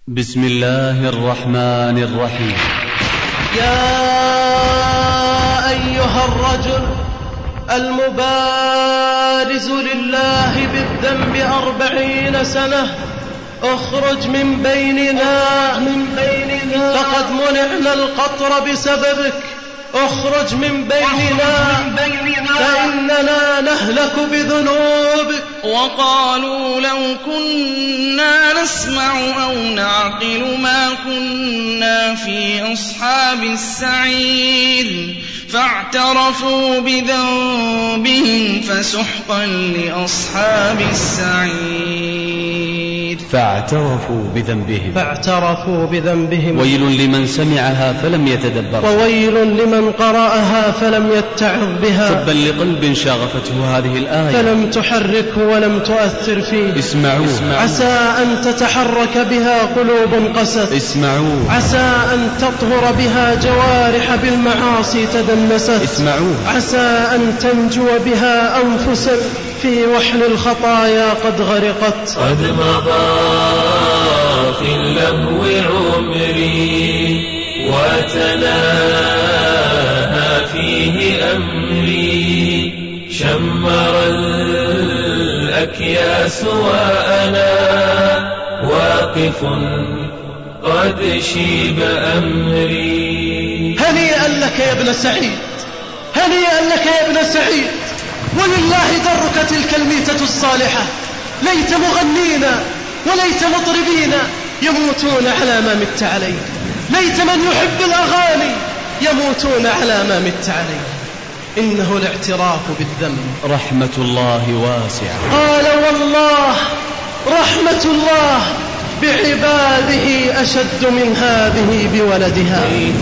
بسم الله الرحمن الرحيم. يا أيها الرجل المبارز لله بالذنب 40 سنة اخرج من بيننا فقد منعنا القطر بسببك، اخرج من بيننا فإننا نهلك بذنوبك. وقالوا لو كنا نسمع أو نعقل ما كنا في أصحاب السعير فاعترفوا بذنبهم فسحقا لأصحاب السعير. فاعترفوا بذنبهم ويل لمن سمعها فلم يتدبر، وويل لمن قرأها فلم يتعظ بها. تبا لقلب شاغفته هذه الآية فلم تحركه ولم تؤثر فيه. اسمعوا عسى أن تتحرك بها قلوب قست. اسمعوا عسى أن تطهر بها جوارح بالمعاصي تدنست. اسمعوا عسى أن تنجو بها أنفس في وحل الخطايا قد غرقت. قد مضى في اللهو عمري وتناهى فيه أمري، شمر الأكياس وأنا واقف قد شيب أمري. هنيئا لك يا ابن سعيد، هنيئا لك يا ابن سعيد، ولله درك تلك الميتة الصالحة. ليت مغنينا وليت مطربينا يموتون على ما مت عليه، ليت من يحب الأغاني يموتون على ما مت عليه. إنه الاعتراف بالذنب رحمة الله واسعة. قال والله رحمة الله بعباده أشد من هذه بولدها.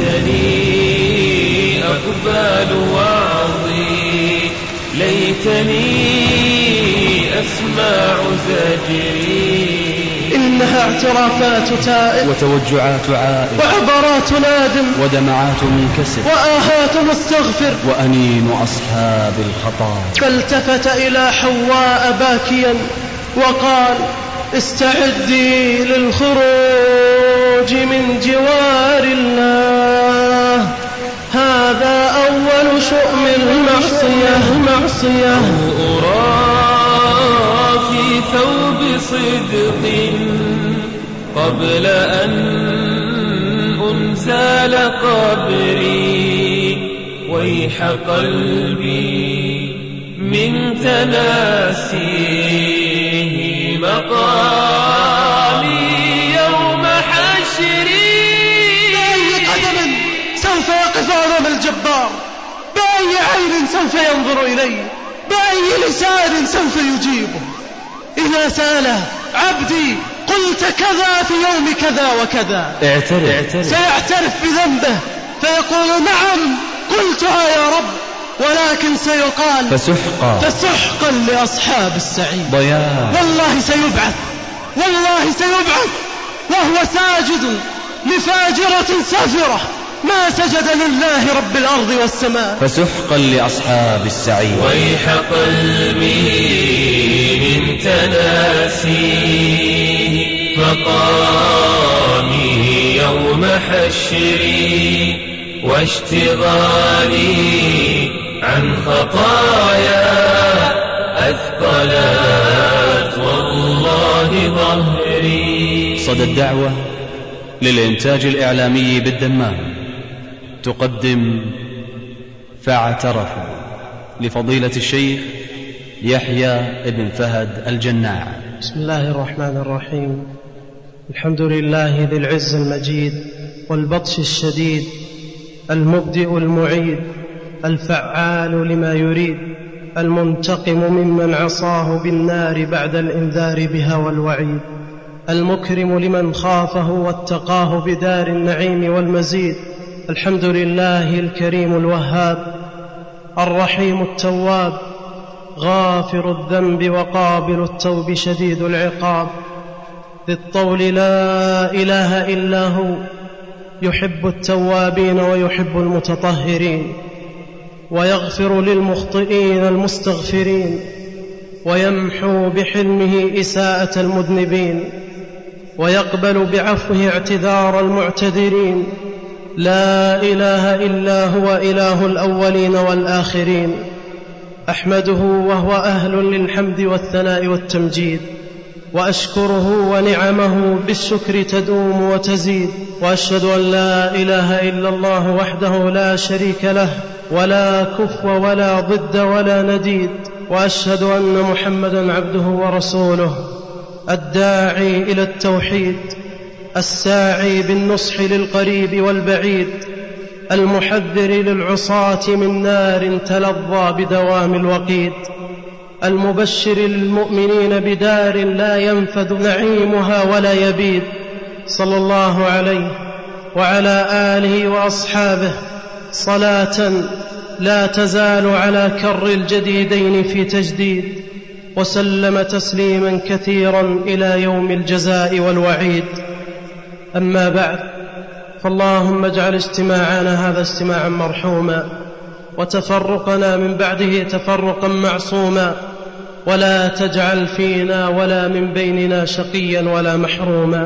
ليتني أقبل وعظي، ليتني أسمع زجري. إنها اعترافات تائب وتوجعات عائد وعبرات نادم ودمعات منكسر وآهات مستغفر وأنين أصحاب الخطا. فالتفت إلى حواء باكيا وقال استعدي للخروج من جوار الله، هذا أول شؤم المعصية. أرى في ثوب صدق قبل أن أنزل قبري، ويح قلبي من تناسيه مقامي يوم حشري. بأي قدم سوف يقف أمام الجبار؟ بأي عين سوف ينظر إليه؟ بأي لسان سوف يجيبه؟ إذا سأله عبدي قلت كذا في يوم كذا وكذا، اعترف. سيعترف بذنبه فيقول نعم قلتها يا رب، ولكن سيقال فسحقا لأصحاب السعير. ضياء. والله سيبعث وهو ساجد لفاجرة سافرة ما سجد لله رب الأرض والسماء. فسحقا لأصحاب السعير. ويح قلبي من تناسيه مقامي يوم حشري، واشتغالي عن خطايا أثقلت والله ظهري. صدى الدعوة للإنتاج الإعلامي بالدمام تقدم فاعترفوا لفضيلة الشيخ يحيى بن فهد الجناع. بسم الله الرحمن الرحيم. الحمد لله ذي العز المجيد والبطش الشديد، المبدئ المعيد، الفعال لما يريد، المنتقم ممن عصاه بالنار بعد الإنذار بها والوعيد، المكرم لمن خافه واتقاه بدار النعيم والمزيد. الحمد لله الكريم الوهاب، الرحيم التواب، غافر الذنب وقابل التوب شديد العقاب، ذي الطول لا إله إلا هو، يحب التوابين ويحب المتطهرين، ويغفر للمخطئين المستغفرين، ويمحو بحلمه إساءة المذنبين. ويقبل بعفوه اعتذار المعتذرين. لا إله إلا هو إله الأولين والآخرين. أحمده وهو أهل للحمد والثناء والتمجيد، وأشكره ونعمه بالشكر تدوم وتزيد. وأشهد أن لا إله إلا الله وحده لا شريك له، ولا كفو ولا ضد ولا نديد. وأشهد أن محمدا عبده ورسوله، الداعي إلى التوحيد، الساعي بالنصح للقريب والبعيد، المحذر للعصاة من نار تلظى بدوام الوقيد، المبشر للمؤمنين بدار لا ينفد نعيمها ولا يبيد، صلى الله عليه وعلى آله وأصحابه صلاة لا تزال على كر الجديدين في تجديد، وسلم تسليما كثيرا إلى يوم الجزاء والوعيد. أما بعد، فاللهم اجعل اجتماعنا هذا اجتماعا مرحوما، وتفرقنا من بعده تفرقا معصوما، ولا تجعل فينا ولا من بيننا شقيا ولا محروما.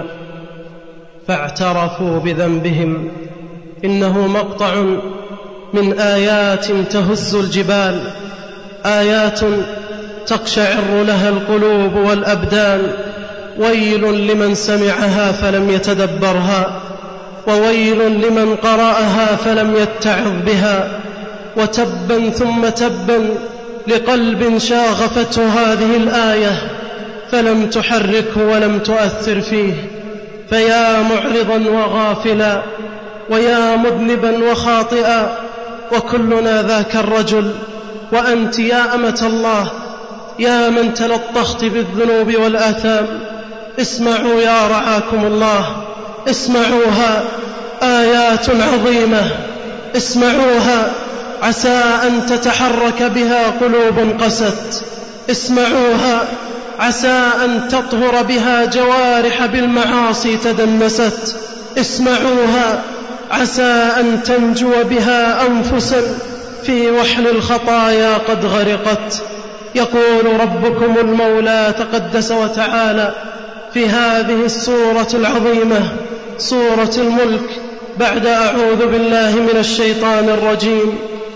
فاعترفوا بذنبهم، إنه مقطع من آيات تهز الجبال، آيات تقشعر لها القلوب والأبدان. ويل لمن سمعها فلم يتدبرها، وويل لمن قرأها فلم يتعظ بها، وتبا ثم تبا لقلب شاغفته هذه الآية فلم تحركه ولم تؤثر فيه. فيا معرضا وغافلا، ويا مذنبا وخاطئا، وكلنا ذاك الرجل. وأنت يا أمة الله، يا من تلطخت بالذنوب والآثام، اسمعوا يا رعاكم الله، اسمعوها، آيات عظيمة، اسمعوها، عسى أن تتحرك بها قلوب قست. اسمعوها، عسى أن تطهر بها جوارح بالمعاصي تدنست. اسمعوها، عسى أن تنجو بها أنفسا في وحل الخطايا قد غرقت. يقول ربكم المولى تقدس وتعالى في هذه السورة العظيمة، سورة الملك، بعد أعوذ بالله من الشيطان الرجيم: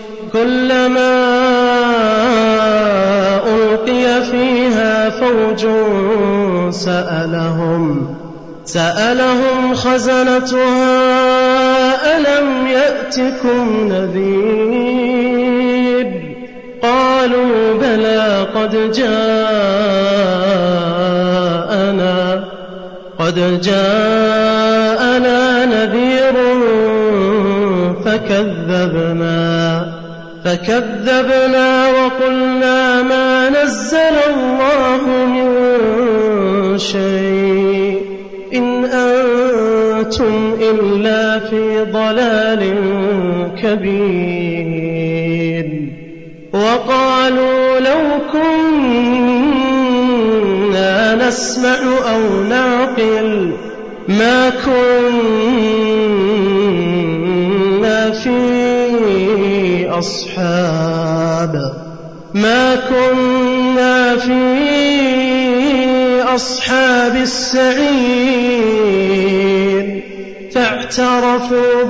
كلما ألقي فيها فوج سألهم خزنتها ألم يأتكم نذير؟ قالوا بلى قد جاءنا نذير فكذبنا وقلنا ما نزل الله من شيء إن أنتم إلا في ضلال كبير. وقالوا لو كنا نسمع أو نعقل ما كنا في أصحاب السعير. فاعترفوا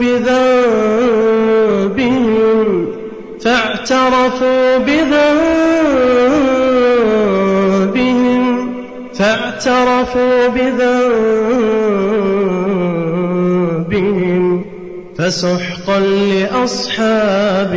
بذنبهم فسحقا لأصحاب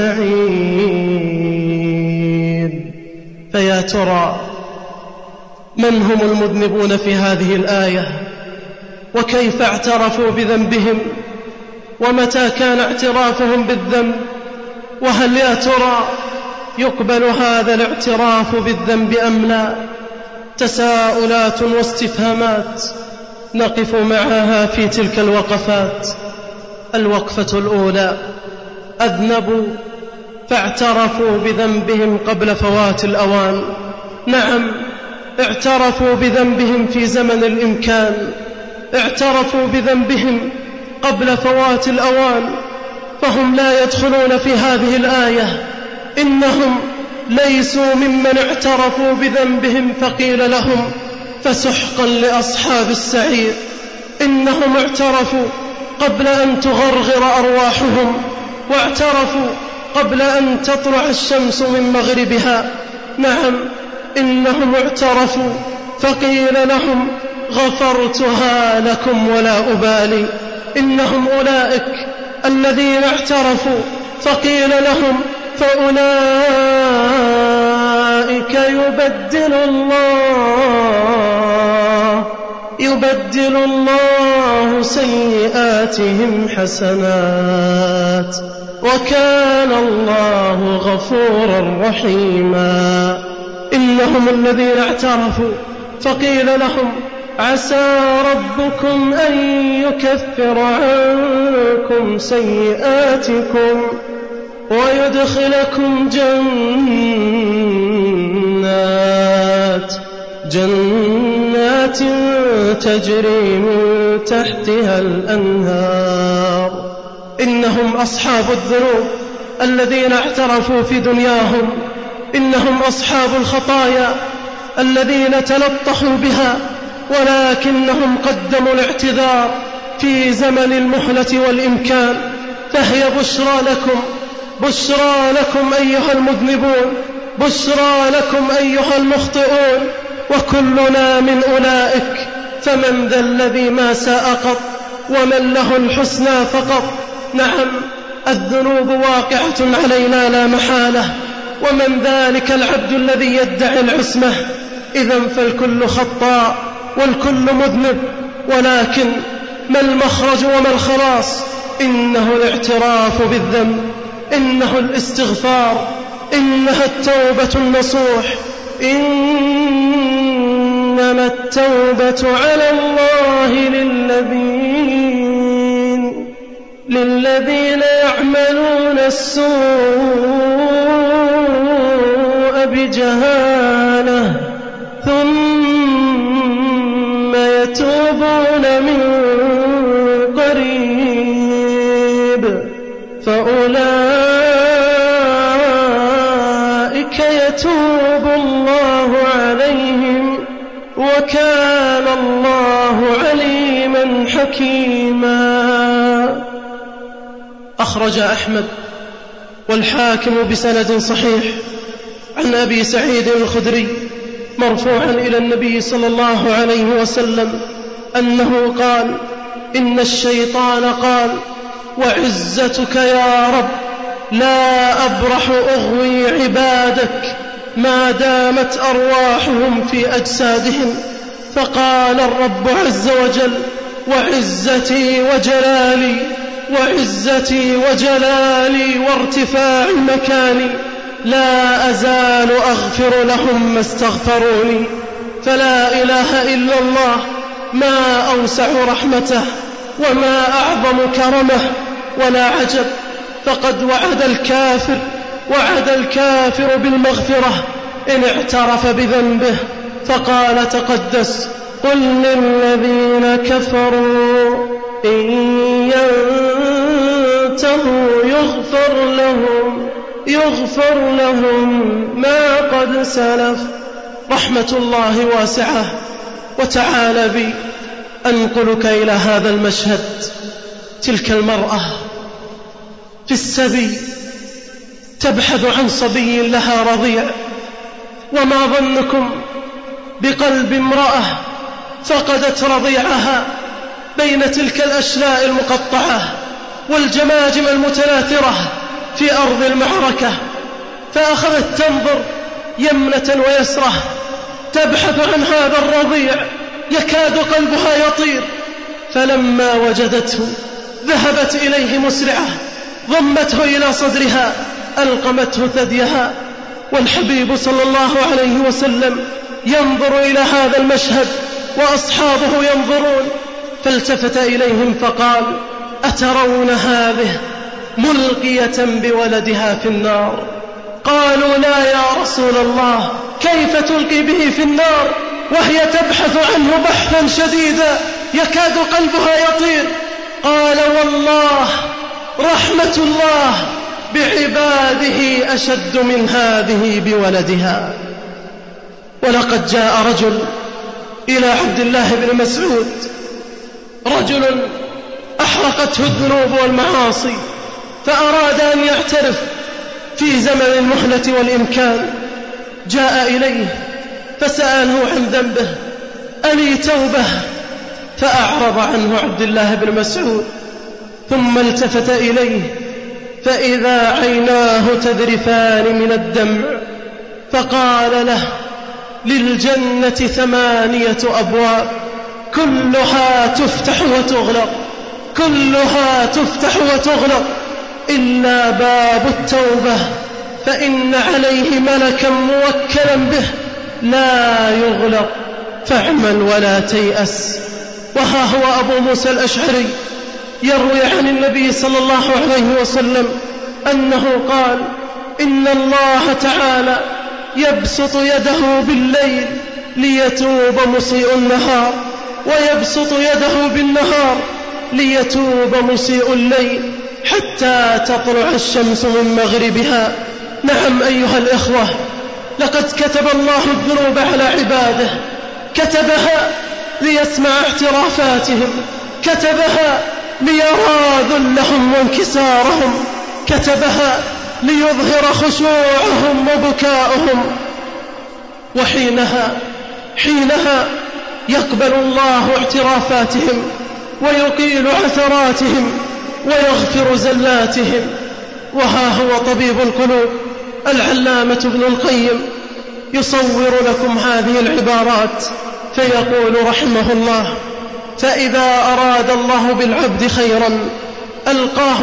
السعير. فيا ترى من هم المذنبون في هذه الآية؟ وكيف اعترفوا بذنبهم؟ ومتى كان اعترافهم بالذنب؟ وهل يا ترى يقبل هذا الاعتراف بالذنب أم لا؟ تساؤلات واستفهامات نقف معها في تلك الوقفات. الوقفة الأولى: أذنبوا فاعترفوا بذنبهم قبل فوات الأوان. نعم، اعترفوا بذنبهم في زمن الإمكان، اعترفوا بذنبهم قبل فوات الأوان، فهم لا يدخلون في هذه الآية. إنهم ليسوا ممن اعترفوا بذنبهم فقيل لهم فسحقا لأصحاب السعير إنهم اعترفوا قبل أن تغرغر أرواحهم، واعترفوا قبل أن تطلع الشمس من مغربها. نعم، إنهم اعترفوا فقيل لهم غفرتها لكم ولا أبالي. إنهم أولئك الذين اعترفوا فقيل لهم فأولئك يبدل الله سيئاتهم حسنات وكان الله غفورا رحيما. إنهم الذين اعترفوا فقيل لهم عسى ربكم أن يكفر عنكم سيئاتكم ويدخلكم جنات تجري من تحتها الأنهار. إنهم أصحاب الذنوب الذين اعترفوا في دنياهم، إنهم أصحاب الخطايا الذين تلطخوا بها ولكنهم قدموا الاعتذار في زمن المهلة والإمكان. فهي بشرى لكم أيها المذنبون، بشرى لكم أيها المخطئون، وكلنا من أولئك. فمن ذا الذي ما ساء قط ومن له الحسنى فقط. نعم، الذنوب واقعة علينا لا محالة، ومن ذلك العبد الذي يدعي العصمة. إذن فالكل خطاء والكل مذنب، ولكن ما المخرج وما الخلاص؟ إنه الاعتراف بالذنب، إنه الاستغفار، إنها التوبة النصوح. إنما التوبة على الله للذين يعملون السوء بجهالة ثم يتوبون من قريب فأولئك يتوب الله عليهم وكان الله عليما حكيما. أخرج أحمد والحاكم بسند صحيح عن أبي سعيد الخدري مرفوعا إلى النبي صلى الله عليه وسلم أنه قال: إن الشيطان قال: وعزتك يا رب لا أبرح أغوي عبادك ما دامت أرواحهم في أجسادهم. فقال الرب عز وجل: وعزتي وجلالي وارتفاع مكاني لا أزال أغفر لهم ما استغفروني. فلا إله إلا الله، ما أوسع رحمته وما أعظم كرمه. ولا عجب، فقد وعد الكافر بالمغفرة إن اعترف بذنبه. فقال تقدس: قل للذين كفروا إن ينتهوا يغفر لهم ما قد سلف. رحمة الله واسعة. وتعالى بي أنقلك إلى هذا المشهد. تلك المرأة في السبي تبحث عن صبي لها رضيع، وما ظنكم بقلب امرأة فقدت رضيعها بين تلك الأشلاء المقطعة والجماجم المتناثرة في أرض المعركة. فأخذت تنظر يمنة ويسرة تبحث عن هذا الرضيع، يكاد قلبها يطير. فلما وجدته ذهبت إليه مسرعة، ضمته إلى صدرها، ألقمته ثديها. والحبيب صلى الله عليه وسلم ينظر إلى هذا المشهد وأصحابه ينظرون، فالتفت إليهم فقال: أترون هذه ملقية بولدها في النار؟ قالوا: لا يا رسول الله، كيف تلقي به في النار وهي تبحث عنه بحثا شديدا يكاد قلبها يطير؟ قال: والله رحمة الله بعباده أشد من هذه بولدها. ولقد جاء رجل إلى عبد الله بن مسعود، رجل أحرقته الذنوب والمعاصي فأراد أن يعترف في زمن المهلة والإمكان، جاء إليه فسأله عن ذنبه: ألي توبة؟ فأعرض عنه عبد الله بن مسعود، ثم التفت إليه فإذا عيناه تذرفان من الدمع، فقال له: للجنة 8 أبواب كلها تفتح وتغلق، كلها تفتح وتغلق إلا باب التوبة، فإن عليه ملكا موكلا به لا يغلق، فاعمل ولا تيأس. وها هو أبو موسى الأشعري يروي عن النبي صلى الله عليه وسلم أنه قال: إن الله تعالى يبسط يده بالليل ليتوب مسيء النهار، ويبسط يده بالنهار ليتوب مسيء الليل حتى تطلع الشمس من مغربها. نعم أيها الإخوة، لقد كتب الله الذنوب على عباده، كتبها ليسمع اعترافاتهم، كتبها ليرى ذلهم وانكسارهم، كتبها ليظهر خشوعهم وبكاؤهم. وحينها يقبل الله اعترافاتهم ويقيل عثراتهم ويغفر زلاتهم. وها هو طبيب القلوب العلامة ابن القيم يصور لكم هذه العبارات فيقول رحمه الله: فإذا أراد الله بالعبد خيرا ألقاه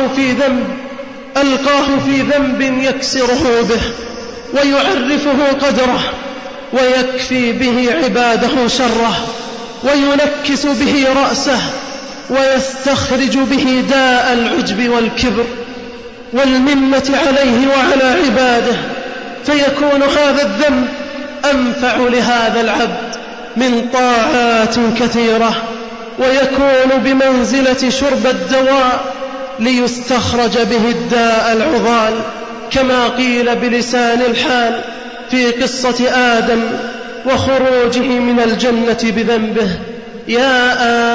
في ذنب يكسره به ويعرفه قدره، ويكفي به عباده شره، وينكس به رأسه، ويستخرج به داء العجب والكبر والمنة عليه وعلى عباده، فيكون هذا الذنب أنفع لهذا العبد من طاعات كثيرة، ويكون بمنزلة شرب الدواء ليستخرج به الداء العضال، كما قيل بلسان الحال في قصة آدم وخروجه من الجنة بذنبه: يا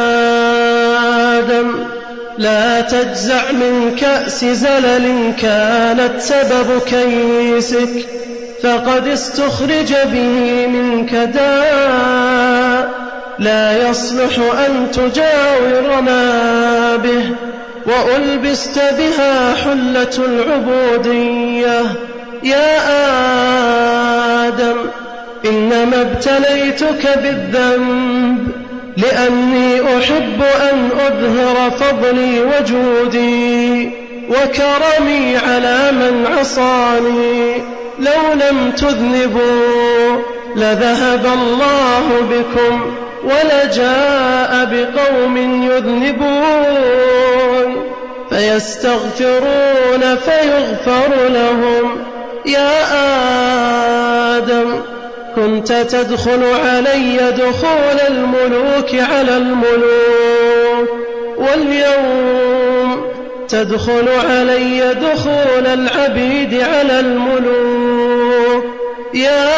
آدم لا تجزع من كأس زلل كانت سبب كيسك، فقد استخرج به منك داء لا يصلح أن تجاورنا به، وألبست بها حلة العبودية. يا آدم إنما ابتليتك بالذنب لأني أحب أن أظهر فضلي وجودي وكرمي على من عصاني. لو لم تذنبوا لذهب الله بكم ولجاء بقوم يذنبون فيستغفرون فيغفر لهم. يا آدم كنت تدخل علي دخول الملوك على الملوك، واليوم تدخل علي دخول العبيد على الملوك. يا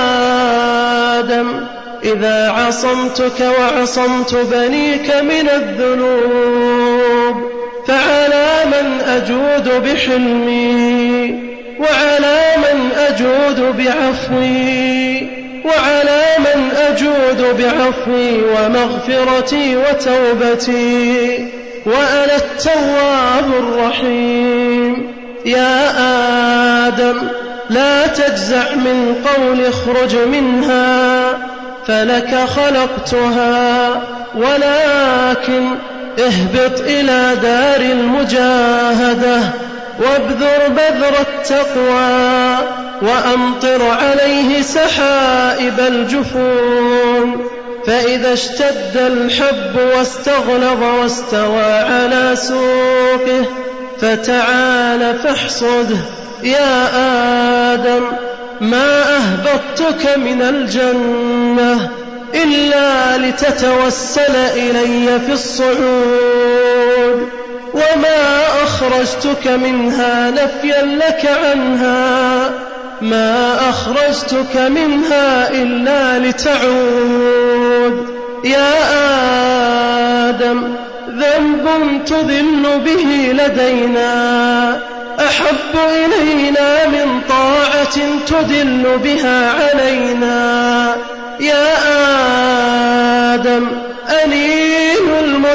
آدم إذا عصمتك وعصمت بنيك من الذنوب فعلى من أجود بحلمي، وعلى من أجود بعفوي، وعلى من أجود بعفوي ومغفرتي وتوبتي، وأنا التواب الرحيم. يا آدم لا تجزع من قول اخرج منها فلك خلقتها، ولكن اهبط إلى دار المجاهدة وابذر بذر التقوى وأمطر عليه سحائب الجفون، فإذا اشتد الحب واستغلظ واستوى على سوقه فتعال فاحصده. يا آدم ما أهبطتك من الجنة إلا لتتوسل إلي في الصعود، وما أخرجتك منها نفيا لك عنها، ما أخرجتك منها إلا لتعود. يا آدم ذنب تذل به لدينا أحب إلينا من طاعة تدل بها علينا. يا آدم أنين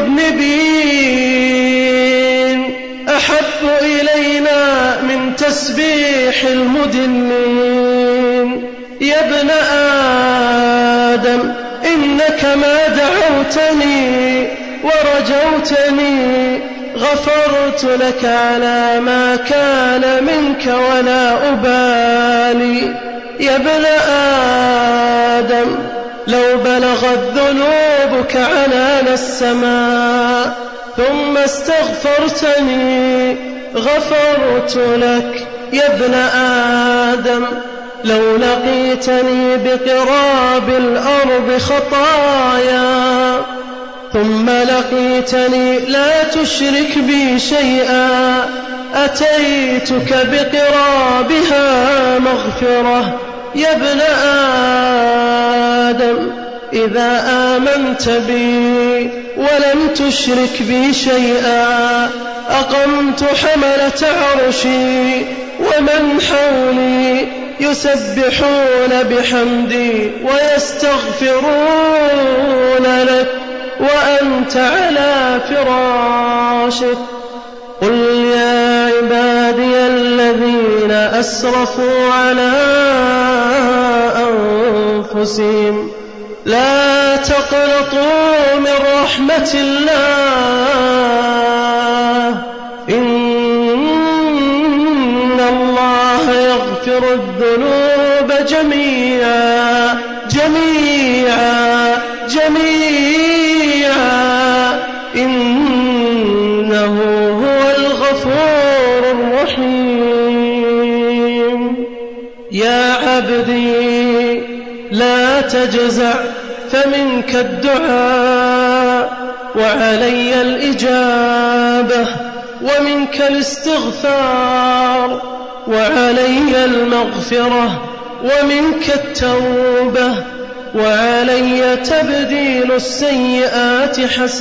المذنبين أحب إلينا من تسبيح المدلين. يا ابن آدم إنك ما دعوتني ورجوتني غفرت لك على ما كان منك ولا أبالي. يا ابن آدم لو بلغت ذنوبك عنان السماء ثم استغفرتني غفرت لك. يا ابن آدم لو لقيتني بقراب الأرض خطايا ثم لقيتني لا تشرك بي شيئا أتيتك بقرابها مغفرة. يا ابن آدم إذا آمنت بي ولم تشرك بي شيئا أقمت حملة عرشي ومن حولي يسبحون بحمدي ويستغفرون لك وأنت على فراشك. قل يا عبادي الذين أسرفوا على أنفسهم لا تقنطوا من رحمة الله إن الله يغفر الذنوب جميعا جميعا جميعا إنه هو الغفور الرحيم. يا عبدي لا تجزع فمنك الدعاء وعلي الإجابة ومنك الاستغفار وعلي المغفرة ومنك التوبة وعلي تبديل السيئات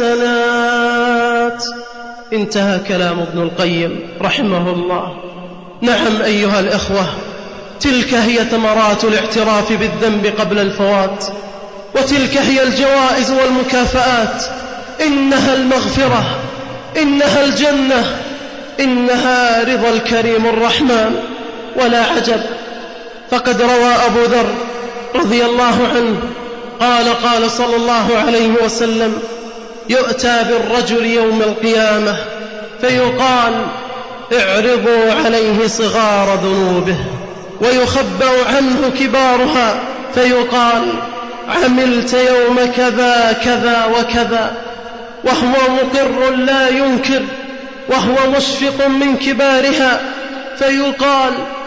حسنات. انتهى كلام ابن القيم رحمه الله. نعم أيها الإخوة، تلك هي ثمرات الاعتراف بالذنب قبل الفوات، وتلك هي الجوائز والمكافآت. إنها المغفرة، إنها الجنة، إنها رضا الكريم الرحمن. ولا عجب، فقد روى أبو ذر رضي الله عنه قال صلى الله عليه وسلم: يؤتى بالرجل يوم القيامة فيقال: اعرضوا عليه صغار ذنوبه، ويخبأ عنه كبارها فيقال: عملت يوم كذا كذا وكذا، وهو مقر لا ينكر وهو مشفق من كبارها، فيقال: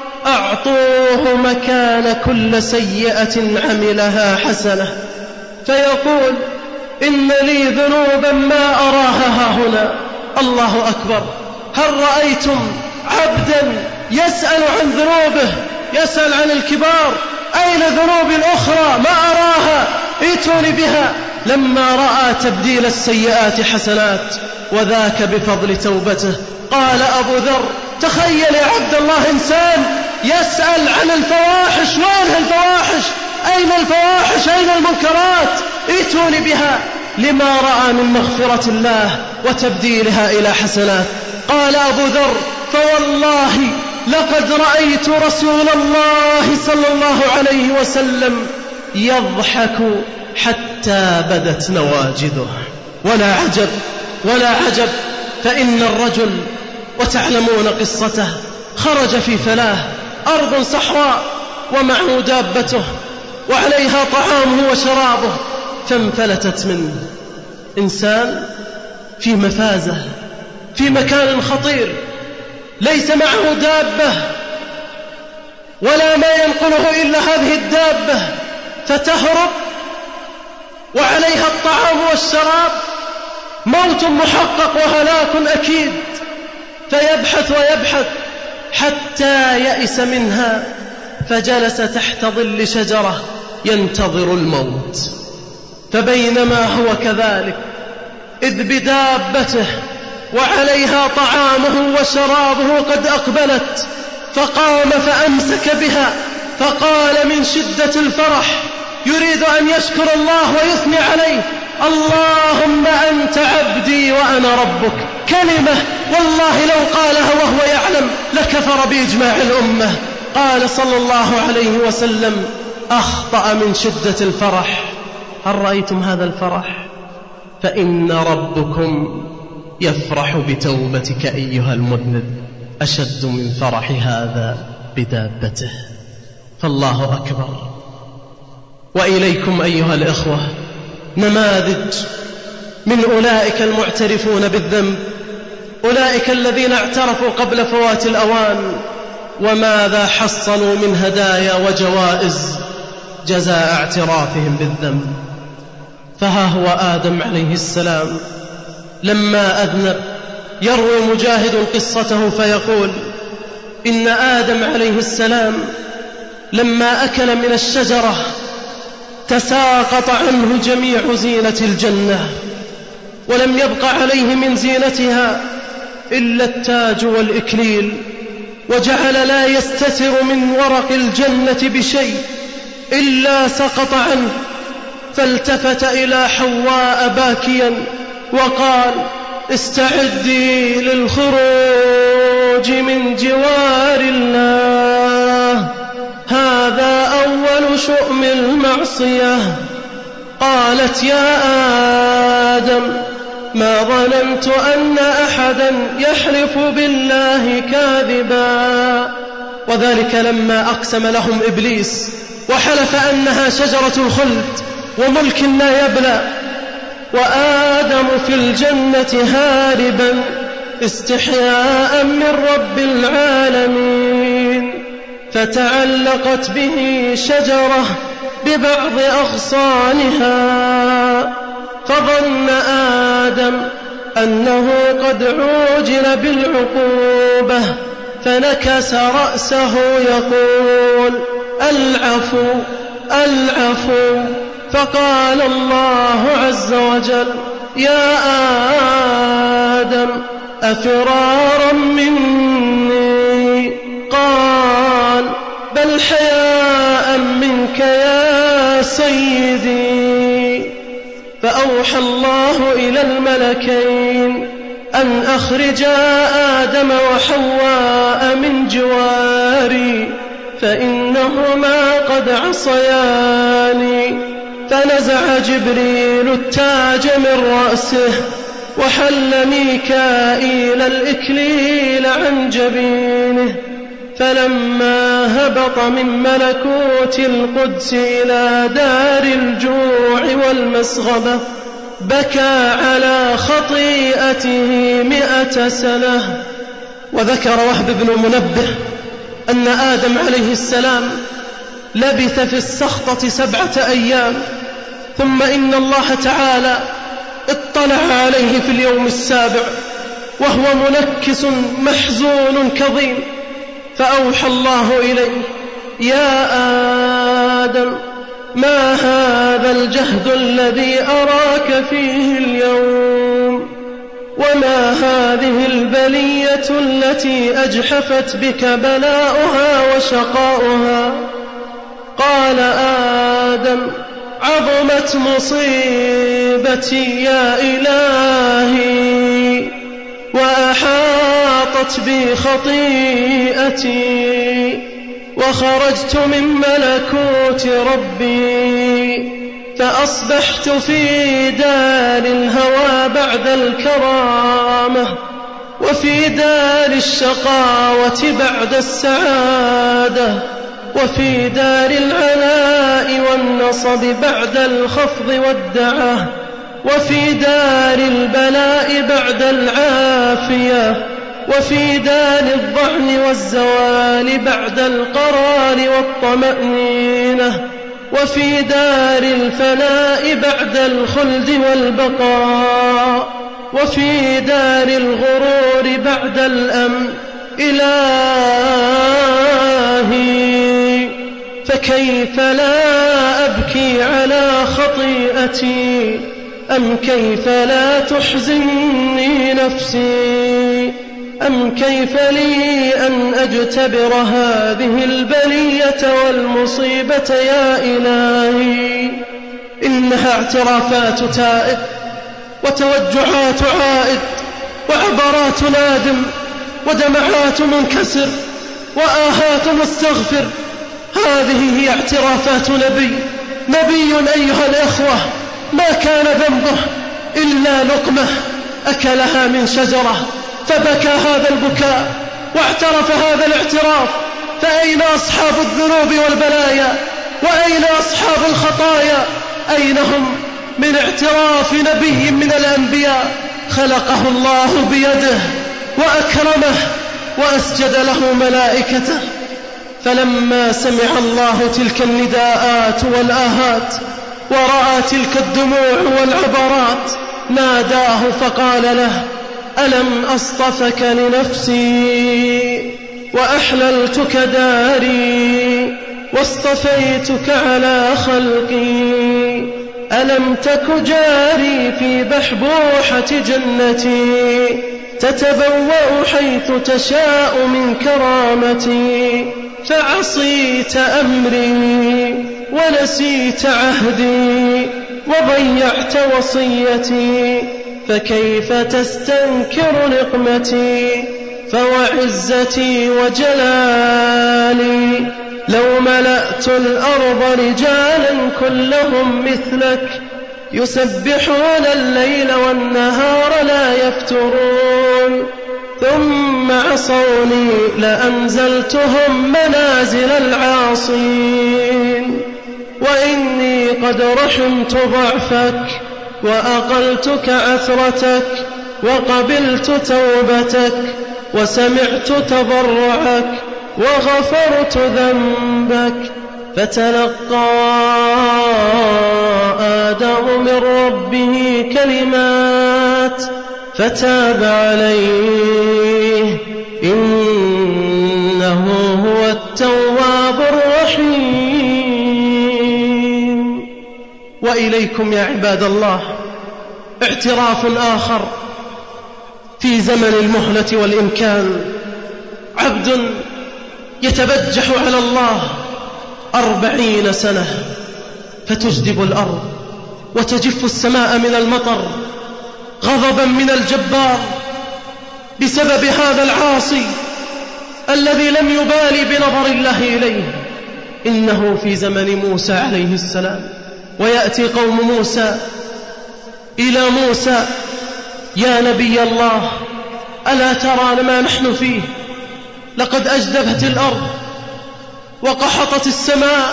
أعطوه مكان كل سيئة عملها حسنة، فيقول: إن لي ذنوبا ما أراها هنا. الله أكبر! هل رأيتم عبدا يسأل عن ذنوبه، يسأل عن الكبار؟ أين ذنوب الأخرى ما أراها؟ ائتوني بها. لما رأى تبديل السيئات حسنات، وذاك بفضل توبته. قال أبو ذر: تخيل يا عبد الله إنسان يسأل عن الفواحش، وين الفواحش؟ أين الفواحش؟ أين المنكرات؟ ائتوني بها. لما رأى من مغفرة الله وتبديلها إلى حسنات. قال أبو ذر: فوالله لقد رأيت رسول الله صلى الله عليه وسلم يضحك حتى بدت نواجذه. ولا عجب، ولا عجب، فإن الرجل، وتعلمون قصته، خرج في فلاة، أرض صحراء، ومعه دابته وعليها طعامه وشرابه، فانفلتت منه. إنسان في مفازة، في مكان خطير، ليس معه دابة ولا ما ينقله إلا هذه الدابة، فتهرب وعليها الطعام والشراب، موت محقق وهلاك أكيد. فيبحث ويبحث حتى يئس منها، فجلس تحت ظل شجرة ينتظر الموت. فبينما هو كذلك إذ بدابته وعليها طعامه وشرابه قد أقبلت، فقام فأمسك بها، فقال من شدة الفرح يريد أن يشكر الله ويثني عليه: اللهم أنت عبدي وأنا ربك. كلمة والله لو قالها وهو يعلم لكفر بإجماع الأمة. قال صلى الله عليه وسلم: أخطأ من شدة الفرح. هل رأيتم هذا الفرح؟ فإن ربكم يفرح بتوبتك أيها المذنب أشد من فرح هذا بدابته. فالله أكبر. وإليكم أيها الإخوة نماذج من أولئك المعترفون بالذنب، أولئك الذين اعترفوا قبل فوات الأوان، وماذا حصلوا من هدايا وجوائز جزاء اعترافهم بالذنب. فها هو آدم عليه السلام لما أذنب، يروي مجاهد قصته فيقول: إن آدم عليه السلام لما أكل من الشجرة تساقط عنه جميع زينة الجنة، ولم يبق عليه من زينتها إلا التاج والإكليل، وجعل لا يستتر من ورق الجنة بشيء إلا سقط عنه، فالتفت إلى حواء باكيا وقال: استعدي للخروج من جوار الله، هذا أول شؤم المعصية. قالت: يا آدم ما ظننت أن أحدا يحلف بالله كاذبا. وذلك لما أقسم لهم إبليس وحلف أنها شجرة الخلد وملك لا يبلى، وآدم في الجنة هاربا استحياء من رب العالمين، فتعلقت به شجرة ببعض أغصانها، فظن آدم أنه قد عوجل بالعقوبة، فنكس رأسه يقول: العفو العفو. فقال الله عز وجل: يا آدم أفرارا مني؟ قال: بل حياء منك يا سيدي. فأوحى الله إلى الملكين أن أخرجا آدم وحواء من جواري، فإنهما قد عصياني. فنزع جبريل التاج من رأسه، وحل ميكائيل الإكليل عن جبينه، فلما هبط من ملكوت القدس إلى دار الجوع والمسغبة بكى على خطيئته 100 سنة. وذكر وهب بن منبه أن آدم عليه السلام لبث في السخطة 7 أيام، ثم إن الله تعالى اطلع عليه في اليوم السابع وهو منكس محزون كظيم، فأوحى الله إليه: يا آدم ما هذا الجهد الذي أراك فيه اليوم؟ وما هذه البلية التي أجحفت بك بلاؤها وشقاؤها؟ قال آدم: عظمت مصيبتي يا إلهي، وأحاطت بي خطيئتي، وخرجت من ملكوت ربي، فأصبحت في دار الهوى بعد الكرامة، وفي دار الشقاوة بعد السعادة، وفي دار العناء والنصب بعد الخفض والدعة، وفي دار البلاء بعد العافية، وفي دار الظعن والزوال بعد القرار والطمأنينة، وفي دار الفناء بعد الخلد والبقاء، وفي دار الغرور بعد الأمن. إلهي فكيف لا أبكي على خطيئتي أم كيف لا تحزنني نفسي أم كيف لي أن أجتبر هذه البلية والمصيبة يا إلهي. إنها اعترافات تائب وتوجعات عائد وعبرات نادم ودمعات منكسر وآهات مستغفر. هذه هي اعترافات نبي أيها الإخوة ما كان ذنبه إلا لقمة أكلها من شجرة فبكى هذا البكاء واعترف هذا الاعتراف. فأين أصحاب الذنوب والبلايا وأين أصحاب الخطايا؟ أين هم من اعتراف نبي من الأنبياء خلقه الله بيده وأكرمه وأسجد له ملائكته؟ فلما سمع الله تلك النداءات والآهات ورأى تلك الدموع والعبرات ناداه فقال له: ألم أصطفك لنفسي وأحللتك داري واصطفيتك على خلقي، ألم تك جاري في بحبوحة جنتي تتبوأ حيث تشاء من كرامتي، فعصيت أمري ونسيت عهدي وضيعت وصيتي، فكيف تستنكر نقمتي؟ فوعزتي وجلالي لو ملأت الأرض رجالا كلهم مثلك يسبحون الليل والنهار لا يفترون، ثم عصوني لأنزلتهم منازل العاصين، وإني قد رحمت ضعفك وأقلتك عثرتك وقبلت توبتك وسمعت تضرعك وغفرت ذنبك. فتلقى آدم من ربه كلمات فتاب عليه إنه هو التواب الرحيم. وإليكم يا عباد الله اعتراف آخر في زمن المهلة والإمكان. عبد يتبجح على الله 40 سنة فتجدب الأرض وتجف السماء من المطر غضبا من الجبار بسبب هذا العاصي الذي لم يبالي بنظر الله إليه. إنه في زمن موسى عليه السلام، ويأتي قوم موسى إلى موسى: يا نبي الله، ألا ترى ما نحن فيه؟ لقد أجدبت الأرض وقحطت السماء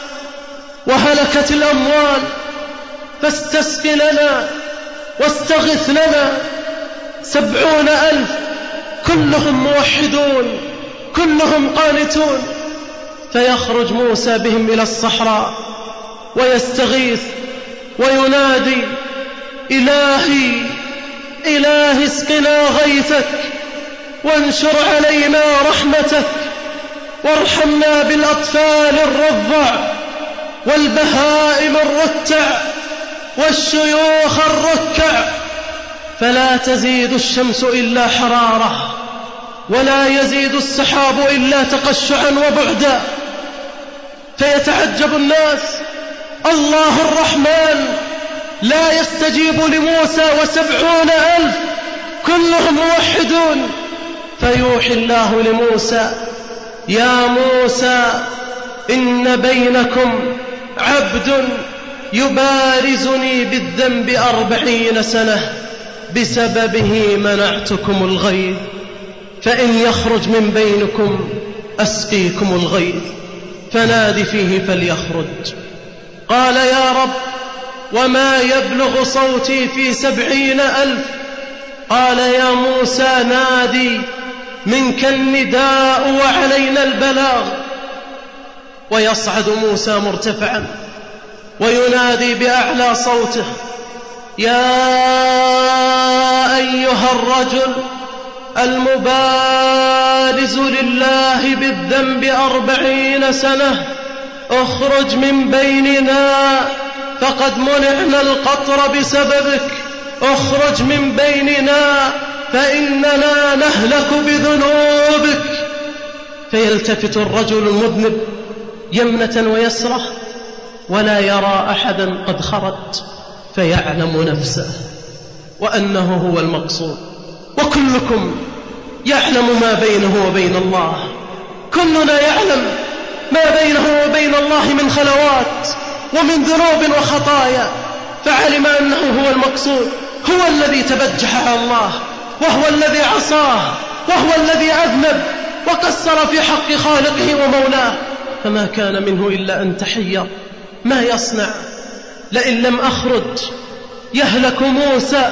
وهلكت الأموال، فاستسق لنا واستغث لنا. 70,000 كلهم موحدون كلهم قانتون. فيخرج موسى بهم إلى الصحراء ويستغيث وينادي: إلهي إلهي اسقنا غيثك وانشر علينا رحمتك وارحمنا بالأطفال الرضع والبهائم الرتع والشيوخ الركع، فلا تزيد الشمس إلا حرارة ولا يزيد السحاب إلا تقشعا وبعدا. فيتعجب الناس: الله الرحمن لا يستجيب لموسى 70,000 كلهم موحدون. فيوحي الله لموسى: يا موسى، إن بينكم عبد يبارزني بالذنب 40 سنة بسببه منعتكم الغيث، فإن يخرج من بينكم أسقيكم الغيث، فنادي فيه فليخرج. قال: يا رب، وما يبلغ صوتي في 70,000؟ قال: يا موسى، نادي، منك النداء وعلينا البلاغ. ويصعد موسى مرتفعا وينادي بأعلى صوته: يا أيها الرجل المبارز لله بالذنب 40 سنة اخرج من بيننا فقد منعنا القطر بسببك، اخرج من بيننا فإننا نهلك بذنوبك. فيلتفت الرجل المذنب يمنة ويسرة ولا يرى أحدا قد خرج، فيعلم نفسه وأنه هو المقصود. وكلكم يعلم ما بينه وبين الله، كلنا يعلم ما بينه وبين الله من خلوات ومن ذنوب وخطايا، فعلم أنه هو المقصود، هو الذي تبجح على الله، وهو الذي عصاه، وهو الذي أذنب وقصر في حق خالقه ومولاه، فما كان منه إلا أن تحير ما يصنع. لئن لم أخرج يهلك موسى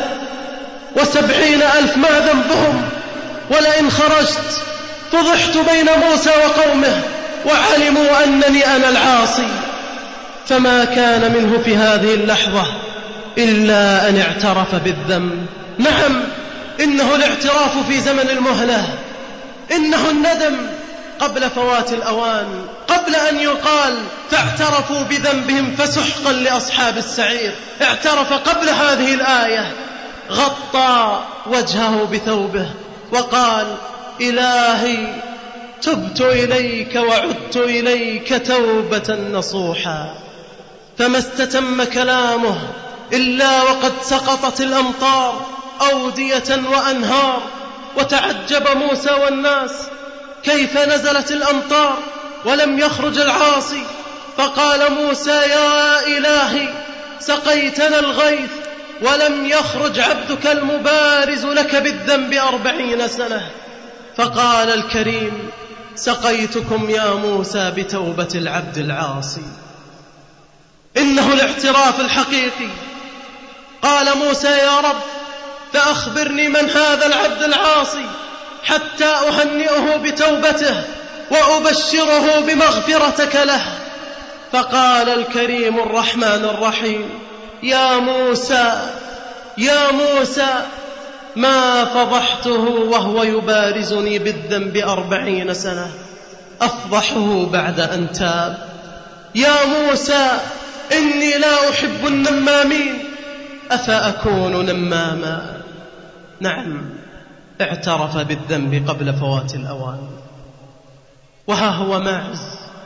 70,000 ما ذنبهم، ولئن خرجت فضحت بين موسى وقومه وعلموا أنني أنا العاصي. فما كان منه في هذه اللحظة إلا أن اعترف بالذنب. نعم، إنه الاعتراف في زمن المهلة، إنه الندم قبل فوات الأوان، قبل أن يقال فاعترفوا بذنبهم فسحقا لأصحاب السعير. اعترف قبل هذه الآية، غطى وجهه بثوبه وقال: إلهي تبت إليك وعدت إليك توبة نصوحا. فما استتم كلامه إلا وقد سقطت الأمطار أودية وأنهار، وتعجب موسى والناس كيف نزلت الأمطار ولم يخرج العاصي. فقال موسى: يا إلهي سقيتنا الغيث ولم يخرج عبدك المبارز لك بالذنب 40 سنة. فقال الكريم: سقيتكم يا موسى بتوبة العبد العاصي. إنه الاعتراف الحقيقي. قال موسى: يا رب فأخبرني من هذا العبد العاصي حتى أهنئه بتوبته وأبشره بمغفرتك له. فقال الكريم الرحمن الرحيم: يا موسى يا موسى ما فضحته وهو يبارزني بالذنب 40 سنة، أفضحه بعد أن تاب. يا موسى إني لا أحب النمامين، أفأكون نماما؟ نعم، اعترف بالذنب قبل فوات الأوان. وها هو ماعز،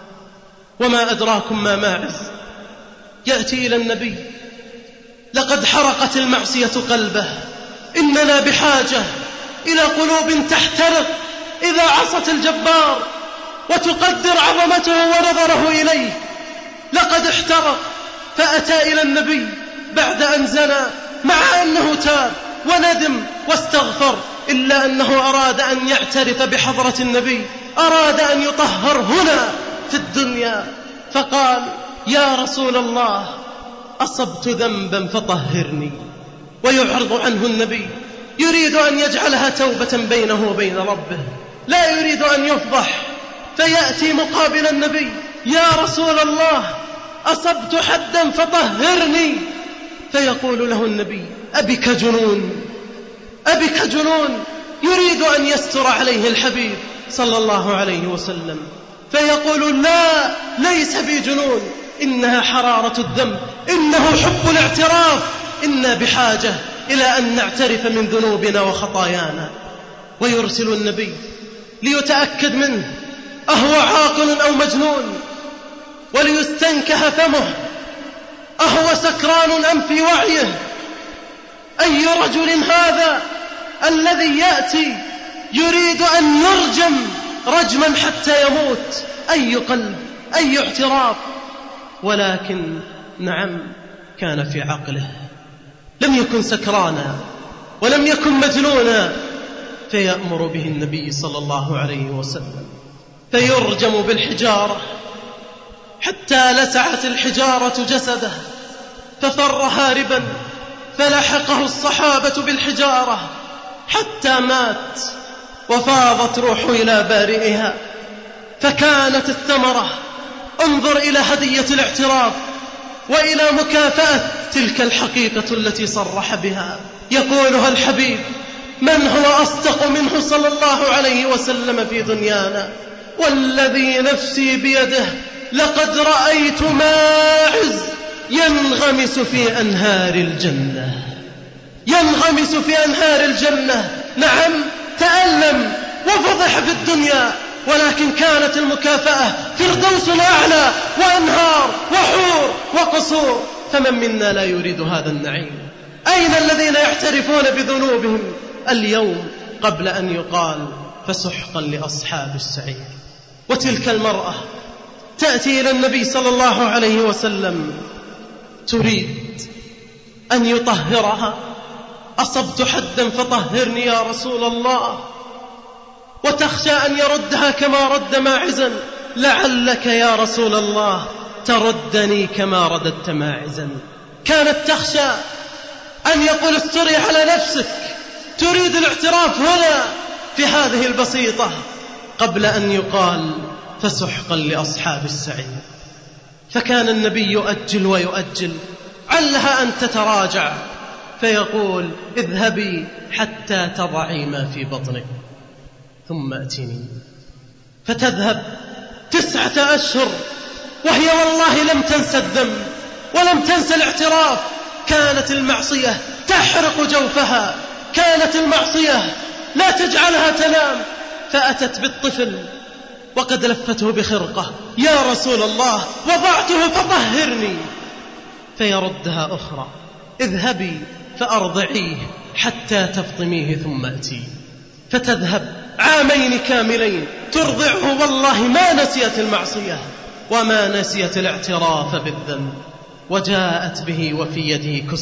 وما أدراكم ما ماعز، يأتي إلى النبي: لقد حرقت المعصية قلبه، إننا بحاجة إلى قلوب تحترق إذا عصت الجبار وتقدر عظمته ونظره إليه. لقد احترق، فأتى إلى النبي بعد أن زنى، مع أنه تاب وندم واستغفر، إلا أنه أراد أن يعترف بحضرة النبي، أراد أن يطهر هنا في الدنيا. فقال: يا رسول الله أصبت ذنبا فطهرني. ويعرض عنه النبي، يريد أن يجعلها توبة بينه وبين ربه، لا يريد أن يفضح. فيأتي مقابل النبي: يا رسول الله أصبت حدا فطهرني. فيقول له النبي: أبك جنون، أبك جنون. يريد أن يستر عليه الحبيب صلى الله عليه وسلم، فيقول: لا، ليس بي جنون، إنها حرارة الذنب، إنه حب الاعتراف، إنا بحاجة إلى أن نعترف من ذنوبنا وخطايانا. ويرسل النبي ليتأكد منه أهو عاقل أو مجنون، وليستنكح فمه أهو سكران أم في وعيه. أي رجل هذا الذي يأتي يريد أن يرجم رجما حتى يموت؟ أي قلب، أي اعتراف. ولكن نعم، كان في عقله، لم يكن سكرانا ولم يكن مجنونا. فيأمر به النبي صلى الله عليه وسلم، فيرجم بالحجارة حتى لسعت الحجارة جسده، ففر هاربا، فلحقه الصحابة بالحجارة حتى مات، وفاضت روحه إلى بارئها. فكانت الثمرة، انظر إلى هدية الاعتراف وإلى مكافأة تلك الحقيقة التي صرح بها. يقولها الحبيب: من هو أصدق منه صلى الله عليه وسلم في دنيانا؟ والذي نفسي بيده لقد رأيت ماعز ينغمس في أنهار الجنة، ينغمس في أنهار الجنة. نعم، تألم وفضح في الدنيا، ولكن كانت المكافأة فردوس الأعلى وأنهار وحور وقصور. فمن منا لا يريد هذا النعيم؟ أين الذين يعترفون بذنوبهم اليوم قبل أن يقال فسحقا لأصحاب السعير؟ وتلك المرأة تأتي إلى النبي صلى الله عليه وسلم تريد أن يطهرها. أصبت حدا فطهرني يا رسول الله، وتخشى أن يردها كما رد ماعزا. لعلك يا رسول الله تردني كما رددت ماعزا. كانت تخشى أن يقول استري على نفسك، تريد الاعتراف هنا في هذه البسيطة قبل أن يقال فسحقا لأصحاب السعير. فكان النبي يؤجل ويؤجل، علها أن تتراجع، فيقول اذهبي حتى تضعي ما في بطنك ثم أتيني. فتذهب 9 أشهر وهي والله لم تنسى الذنب ولم تنسى الاعتراف. كانت المعصية تحرق جوفها، كانت المعصية لا تجعلها تنام. فأتت بالطفل وقد لفته بخرقة، يا رسول الله وضعته فطهرني. فيردها أخرى، اذهبي فأرضعيه حتى تفطميه ثم أتي. فتذهب 2 عام كاملين ترضعه، والله ما نسيت المعصية وما نسيت الاعتراف بالذنب. وجاءت به وفي يده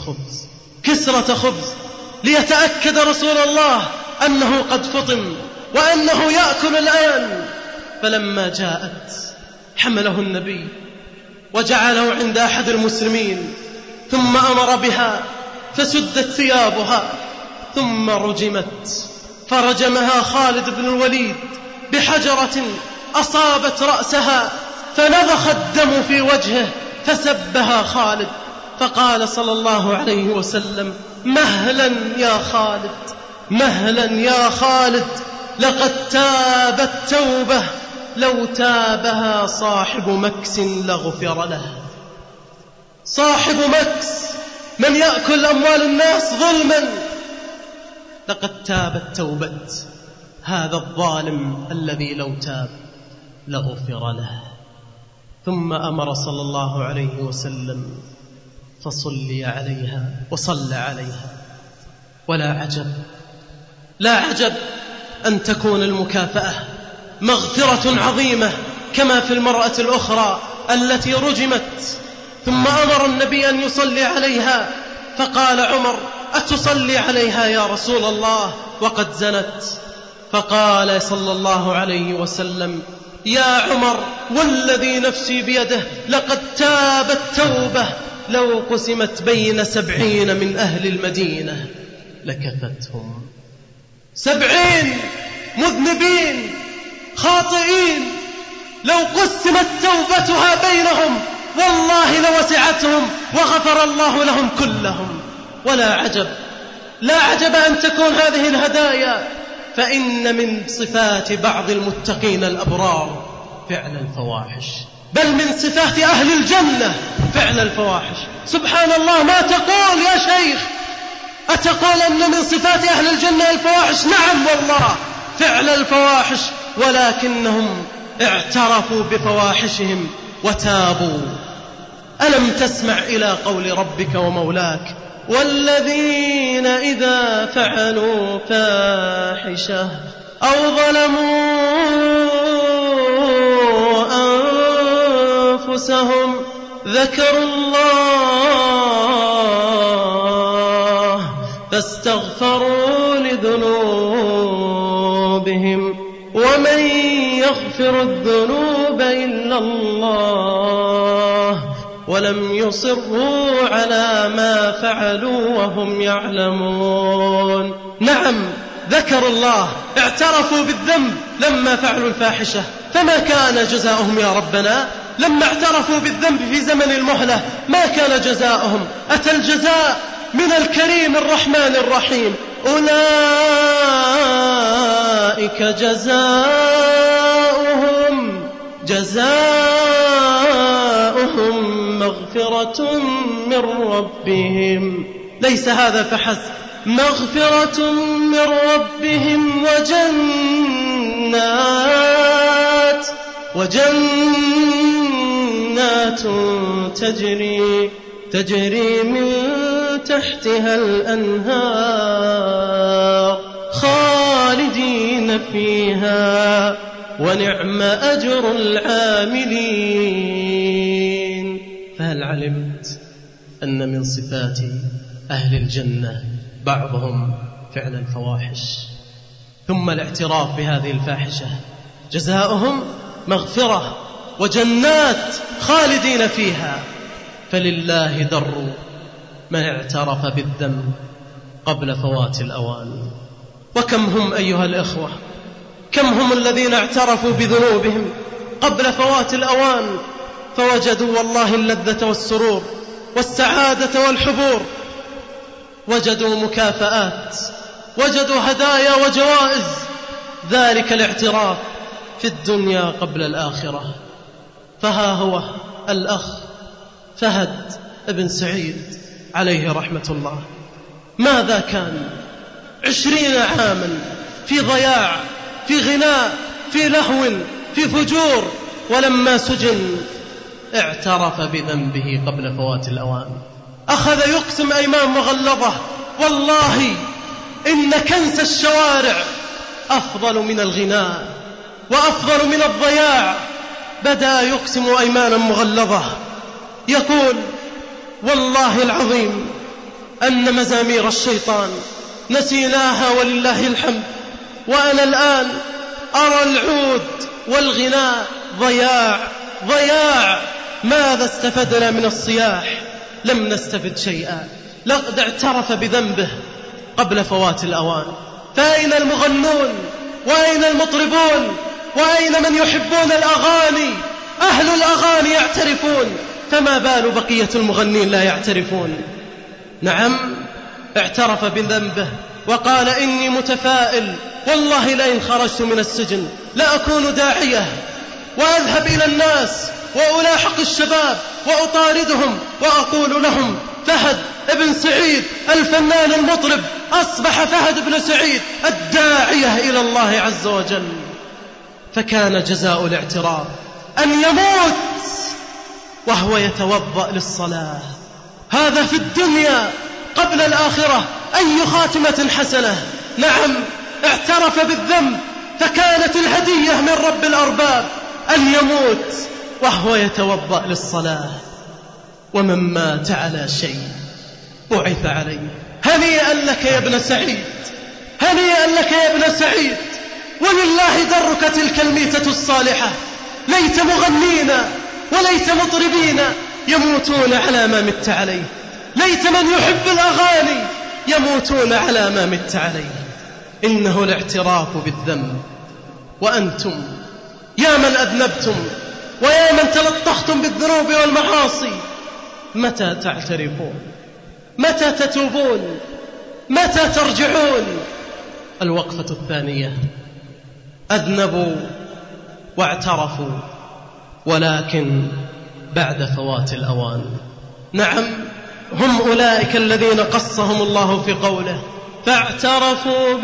كسرة خبز ليتأكد رسول الله أنه قد فطم وأنه يأكل الآن. فلما جاءت حمله النبي وجعله عند أحد المسلمين، ثم أمر بها فسدت ثيابها، ثم رجمت. فرجمها خالد بن الوليد بحجرة أصابت رأسها، فنضخ الدم في وجهه، فسبها خالد. فقال صلى الله عليه وسلم مهلا يا خالد، مهلا يا خالد، لقد تابت توبة لو تابها صاحب مكس لغفر له. صاحب مكس، من يأكل أموال الناس ظلما، لقد تابت توبة هذا الظالم الذي لو تاب لغفر له. ثم أمر صلى الله عليه وسلم فصلي عليها وصلى عليها. لا عجب أن تكون المكافأة مغفرة عظيمة كما في المرأة الأخرى التي رجمت. ثم أمر النبي أن يصلي عليها، فقال عمر أتصلي عليها يا رسول الله وقد زنت؟ فقال صلى الله عليه وسلم يا عمر والذي نفسي بيده لقد تابت توبة لو قسمت بين 70 من أهل المدينة لكفتهم. 70 مذنبين خاطئين لو قسمت توبتها بينهم والله لوسعتهم وغفر الله لهم كلهم. لا عجب أن تكون هذه الهدايا، فإن من صفات بعض المتقين الأبرار فعل الفواحش، بل من صفات أهل الجنة فعل الفواحش. سبحان الله، ما تقول يا شيخ؟ أتقول أن من صفات أهل الجنة الفواحش؟ نعم والله فعل الفواحش، ولكنهم اعترفوا بفواحشهم وتابوا. ألم تسمع إلى قول ربك ومولاك والذين إذا فعلوا فاحشة أو ظلموا أنفسهم ذكروا الله فاستغفروا لذنوبهم ومن يغفر الذنوب إلا الله ولم يصروا على ما فعلوا وهم يعلمون. نعم، ذكروا الله، اعترفوا بالذنب لما فعلوا الفاحشة، فما كان جزاؤهم يا ربنا؟ لما اعترفوا بالذنب في زمن المهلة ما كان جزاؤهم؟ أتى الجزاء من الكريم الرحمن الرحيم، أولئك جزاؤهم جزاؤهم مغفرة من ربهم. ليس هذا فحسب، مغفرة من ربهم وجنات تجري من تحتها الأنهار خالدين فيها ونعم أجر العاملين. فهل علمت أن من صفات أهل الجنة بعضهم فعل الفواحش ثم الاعتراف بهذه الفاحشة؟ جزاؤهم مغفرة وجنات خالدين فيها. فلله در من اعترف بالذنب قبل فوات الأوان. وكم هم أيها الإخوة، كم هم الذين اعترفوا بذنوبهم قبل فوات الأوان فوجدوا والله اللذة والسرور والسعادة والحبور، وجدوا مكافآت، وجدوا هدايا وجوائز. ذلك الاعتراف في الدنيا قبل الآخرة. فها هو الأخ فهد بن سعيد عليه رحمة الله، ماذا كان 20 عاما في ضياع، في غناء، في لهو، في فجور، ولما سجن اعترف بذنبه قبل فوات الأوان. أخذ يقسم أيمان مغلظة، والله إن كنس الشوارع أفضل من الغناء وأفضل من الضياع. بدأ يقسم أيمانا مغلظة يقول والله العظيم أن مزامير الشيطان نسيناها ولله الحمد، وأنا الآن أرى العود والغناء ضياع. ماذا استفدنا من الصياح؟ لم نستفد شيئا. لقد اعترف بذنبه قبل فوات الأوان. فأين المغنون وأين المطربون وأين من يحبون الأغاني؟ أهل الأغاني يعترفون، فما بال بقية المغنين لا يعترفون؟ نعم، اعترف بذنبه وقال إني متفائل، والله لئن خرجت من السجن لأكون داعية وأذهب إلى الناس وألاحق الشباب وأطاردهم وأقول لهم فهد بن سعيد الفنان المطرب أصبح فهد بن سعيد الداعية إلى الله عز وجل. فكان جزاء الاعتراف أن يموت وهو يتوضأ للصلاة. هذا في الدنيا قبل الآخرة. أي خاتمة حسنة. نعم، اعترف بالذنب، فكانت الهدية من رب الأرباب أن يموت وهو يتوضأ للصلاة. ومن مات على شيء بعث عليه. هنيئا لك يا ابن سعيد، هنيئا لك يا ابن سعيد، ولله درك تلك الميتة الصالحة. ليت مغنينا وليت مطربينا يموتون على ما مت عليه. ليت من يحب الأغاني يموتون على ما مت عليه. إنه الاعتراف بالذنب. وأنتم يا من أذنبتم ويا من تلطختم بالذنوب والمعاصي، متى تعترفون؟ متى تتوبون؟ متى ترجعون؟ الوقفة الثانية: أذنبوا واعترفوا ولكن بعد فوات الأوان. نعم، هم أولئك الذين قصهم الله في قوله فاعترفوا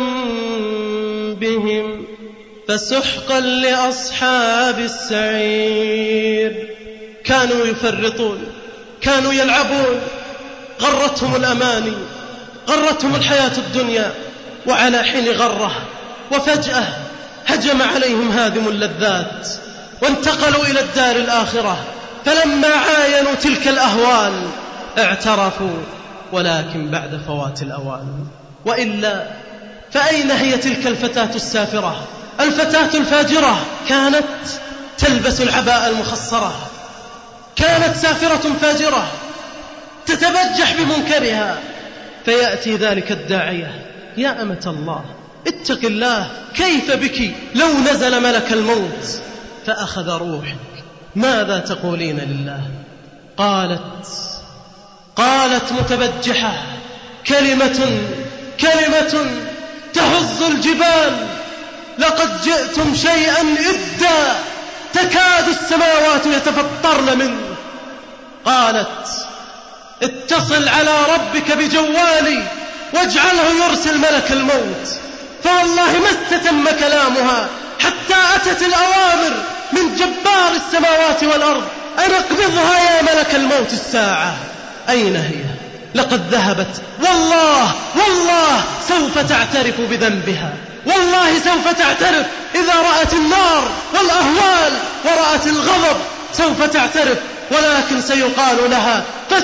بذنبهم فسحقا لأصحاب السعير. كانوا يفرطون، كانوا يلعبون، غرتهم الأماني، غرتهم الحياة الدنيا، وعلى حين غره وفجأة هجم عليهم هادم اللذات وانتقلوا إلى الدار الآخرة. فلما عاينوا تلك الأهوال اعترفوا ولكن بعد فوات الأوان. وإلا فأين هي تلك الفتاة السافرة، الفتاة الفاجرة؟ كانت تلبس العباءة المخصرة، كانت سافرة فاجرة تتبجح بمنكرها. فيأتي ذلك الداعية: يا أمة الله اتق الله، كيف بك لو نزل ملك الموت فأخذ روحك، ماذا تقولين لله؟ قالت متبجحة كلمة تهز الجبال: لقد جئتم شيئا إدا، تكاد السماوات يتفطرن منه. قالت اتصل على ربك بجوالي واجعله يرسل ملك الموت. فوالله ما استتم كلامها حتى أتت الأوامر من جبار السماوات والأرض أن اقبضها يا ملك الموت الساعة. أين هي؟ لقد ذهبت. والله سوف تعترف بذنبها، والله سوف تعترف إذا رأت النار والأهوال ورأت الغضب سوف تعترف، ولكن سيقال لها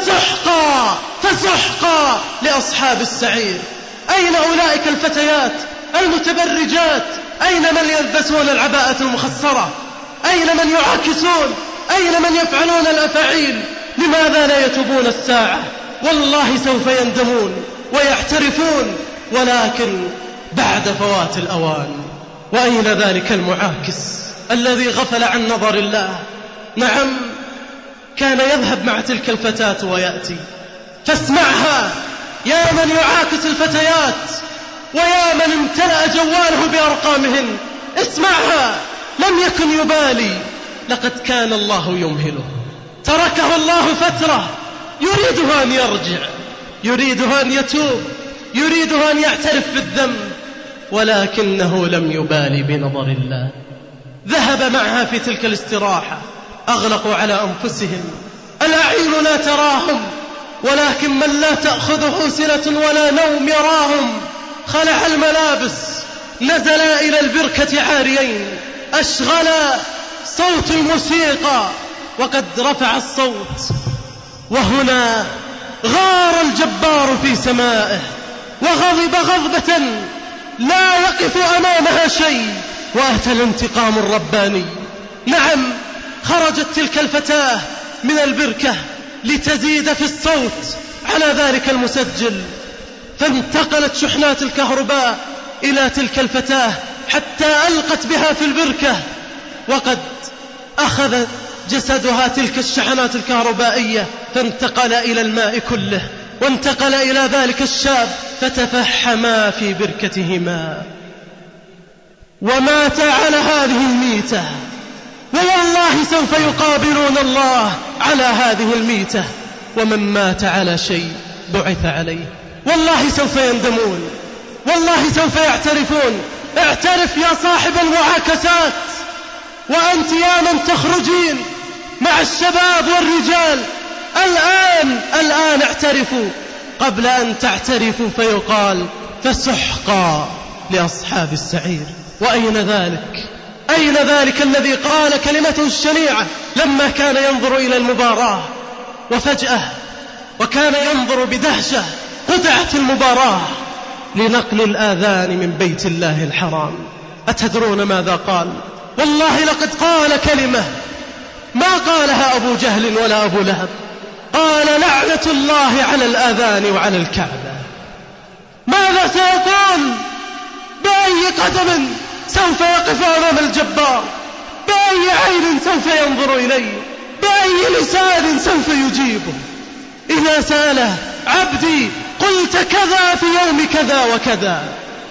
فسحقا لأصحاب السعير. أين أولئك الفتيات المتبرجات؟ أين من يلبسون العباءة المخصرة؟ أين من يعاكسون؟ أين من يفعلون الأفاعيل؟ لماذا لا يتوبون الساعة؟ والله سوف يندمون ويعترفون، ولكن بعد فوات الأوان. وأين ذلك المعاكس الذي غفل عن نظر الله؟ نعم، كان يذهب مع تلك الفتاة ويأتي. فاسمعها يا من يعاكس الفتيات ويا من امتلأ جواله بأرقامهن، اسمعها. لم يكن يبالي، لقد كان الله يمهله. تركه الله فترة، يريده أن يرجع، يريده أن يتوب، يريده أن يعترف بالذنب، ولكنه لم يبالي بنظر الله. ذهب معها في تلك الاستراحة، أغلقوا على أنفسهم. الأعين لا تراهم، ولكن من لا تأخذه سنة ولا نوم يراهم. خلع الملابس، نزلا إلى البركة عاريين، أشغلا صوت الموسيقى وقد رفع الصوت. وهنا غار الجبار في سمائه وغضب غضبة لا يقف أمامها شيء، وأتى الانتقام الرباني. نعم، خرجت تلك الفتاة من البركة لتزيد في الصوت على ذلك المسجل، فانتقلت شحنات الكهرباء إلى تلك الفتاة حتى ألقت بها في البركة، وقد أخذ جسدها تلك الشحنات الكهربائية فانتقل إلى الماء كله، وانتقل إلى ذلك الشاب فتفحما في بركتهما وماتا على هذه الميتة. والله سوف يقابلون الله على هذه الميتة، ومن مات على شيء بعث عليه. والله سوف يندمون، والله سوف يعترفون. اعترف يا صاحب المعاكسات، وأنت يا من تخرجين مع الشباب والرجال، الآن اعترفوا قبل أن تعترفوا فيقال فسحقا لأصحاب السعير. وأين ذلك؟ أين ذلك الذي قال كلمته الشنيعة لما كان ينظر إلى المباراة؟ وفجأة وكان ينظر بدهشة قطعت المباراة لنقل الآذان من بيت الله الحرام. أتدرون ماذا قال؟ والله لقد قال كلمة ما قالها أبو جهل ولا أبو لهب. قال لعنة الله على الآذان وعلى الكعبة. ماذا سيقول؟ بأي قدم سوف يقف أمام الجبار؟ بأي عين سوف ينظر إليه؟ بأي لسان سوف يجيبه؟ إذا سأله عبدي قلت كذا في يوم كذا وكذا،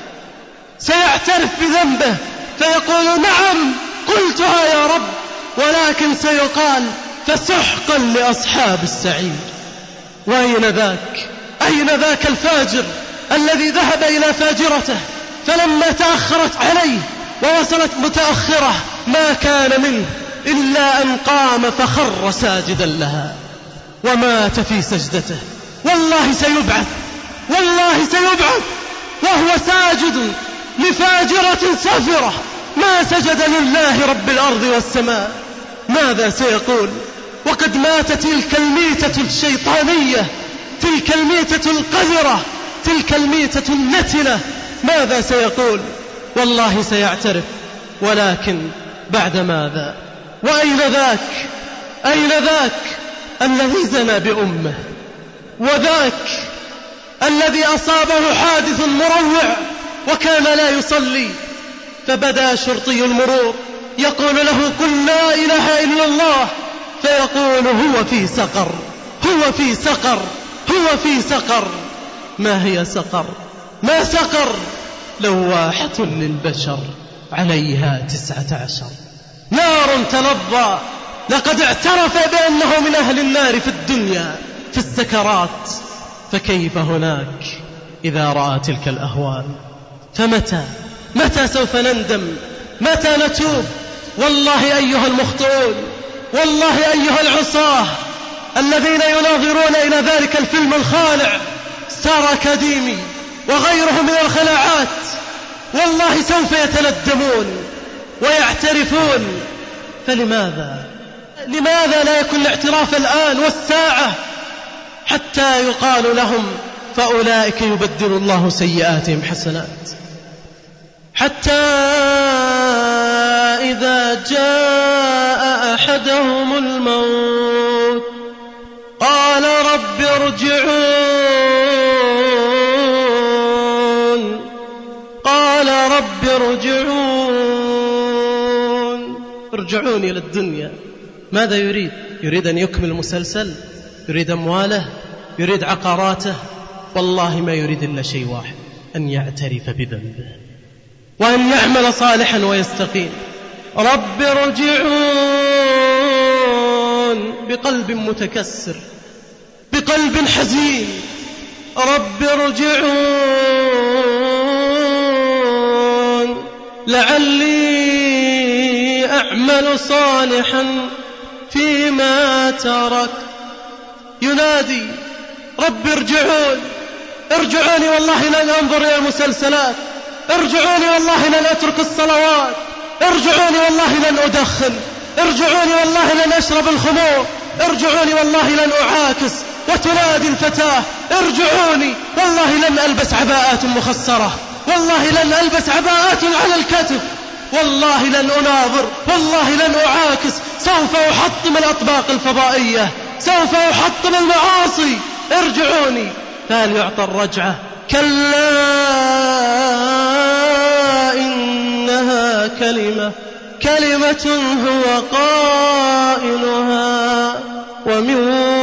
سيعترف بذنبه فيقول نعم قلتها يا رب، ولكن سيقال فسحقا لأصحاب السعير. وأين ذاك؟ أين ذاك الفاجر الذي ذهب إلى فاجرته فلما تأخرت عليه ووصلت متأخرة ما كان منه إلا أن قام فخر ساجدا لها ومات في سجدته. والله سيبعث، والله سيبعث وهو ساجد لفاجرة سافرة ما سجد لله رب الأرض والسماء. ماذا سيقول وقد مات تلك الميتة الشيطانية، تلك الميتة القذرة، تلك الميتة النتنة؟ ماذا سيقول؟ والله سيعترف، ولكن بعد ماذا؟ وأين ذاك؟ أين ذاك الذي زنى بأمه؟ وذاك الذي أصابه حادث مروع وكان لا يصلي، فبدا شرطي المرور يقول له قل لا إله إلا الله، فيقول هو في سقر، هو في سقر، هو في سقر. ما هي سقر؟ ما سقر؟ لواحة للبشر عليها 19. نار تلظى، لقد اعترف بأنه من أهل النار في الدنيا في السكرات، فكيف هناك إذا رأى تلك الأهوال؟ فمتى سوف نندم؟ متى نتوب؟ والله أيها المخطئون، والله أيها العصاة الذين يناظرون إلى ذلك الفيلم الخالع ستار أكاديمي وغيره من الخلاعات، والله سوف يتندمون ويعترفون. فلماذا لا يكون الاعتراف الآن والساعة حتى يقال لهم فأولئك يبدل الله سيئاتهم حسنات؟ حتى إذا جاء أحدهم الموت قال رب ارجعون إلى الدنيا. ماذا يريد؟ يريد أن يكمل المسلسل، يريد أمواله، يريد عقاراته. والله ما يريد إلا شيء واحد، أن يعترف بذنبه وأن يعمل صالحا ويستقيم. رب ارجعون بقلب متكسر، بقلب حزين. رب ارجعون لعلي أعمل صالحا فيما ترك. ينادي رب ارجعوني والله لن أنظر إلى المسلسلات، ارجعوني والله لن أترك الصلوات، ارجعوني والله لن أدخن، ارجعوني والله لن أشرب الخمور، ارجعوني والله لن أعاكس. وتنادي الفتاة ارجعوني والله لن ألبس عباءات مخصرة، والله لن ألبس عباءات على الكتف، والله لن أناظر، والله لن أعاكس، سوف أحطم الأطباق الفضائية، سوف أحطم المعاصي، ارجعوني. فهل يعطى الرجعة؟ كلا إنها كلمة هو قائلها ومن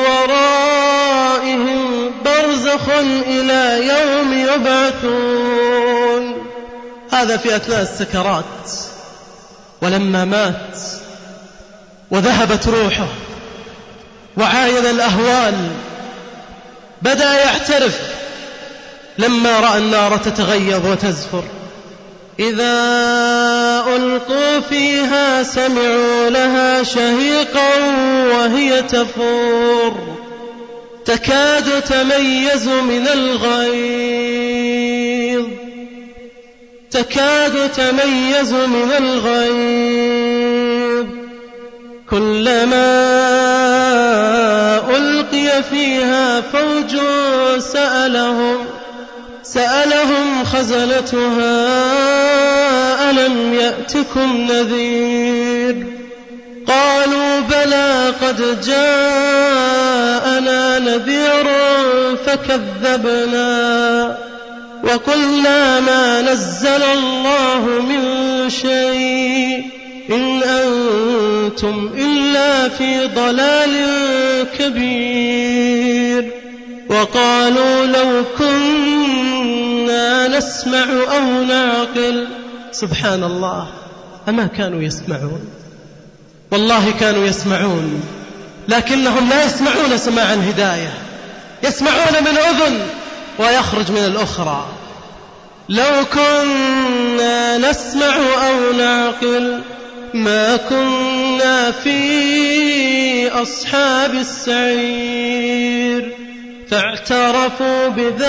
ورائهم برزخ إلى يوم يبعثون. هذا في أثناء السكرات، ولما مات وذهبت روحه وعاين الأهوال بدأ يعترف لما رأى النار تتغيظ وتزفر. إذا ألقوا فيها سمعوا لها شهيقا وهي تفور تكاد تميز من الغيظ كلما ألقي فيها فوج سألهم خزنتها ألم يأتكم نذير؟ قالوا بلى قد جاءنا نذير فكذبنا وقلنا ما نزل الله من شيء إن أنتم إلا في ضلال كبير. وقالوا لو كنا نسمع أو نعقل. سبحان الله، أما كانوا يسمعون؟ والله كانوا يسمعون، لكنهم لا يسمعون سماع هداية، يسمعون من أذن ويخرج من الأخرى. لو كنا نسمع أو نعقل ما كنا في أصحاب السعير. فاعترفوا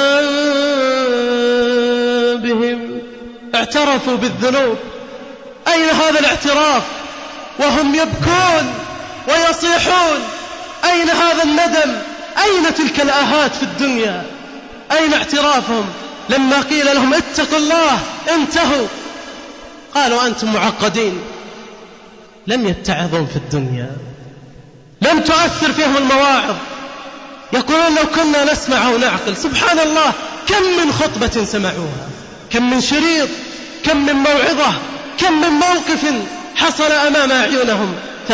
بذنبهم، اعترفوا بالذنوب. أين هذا الاعتراف وهم يبكون ويصيحون؟ أين هذا الندم؟ أين تلك الآهات في الدنيا؟ أين اعترافهم لما قيل لهم اتقوا الله انتهوا؟ قالوا أنتم معقدين. لم يتعظون في الدنيا، لم تؤثر فيهم المواعظ. يقولون لو كنا نسمع أو نعقل. سبحان الله، كم من خطبة سمعوها، كم من شريط، كم من موعظة، كم من موقف حصل أمام أعينهم،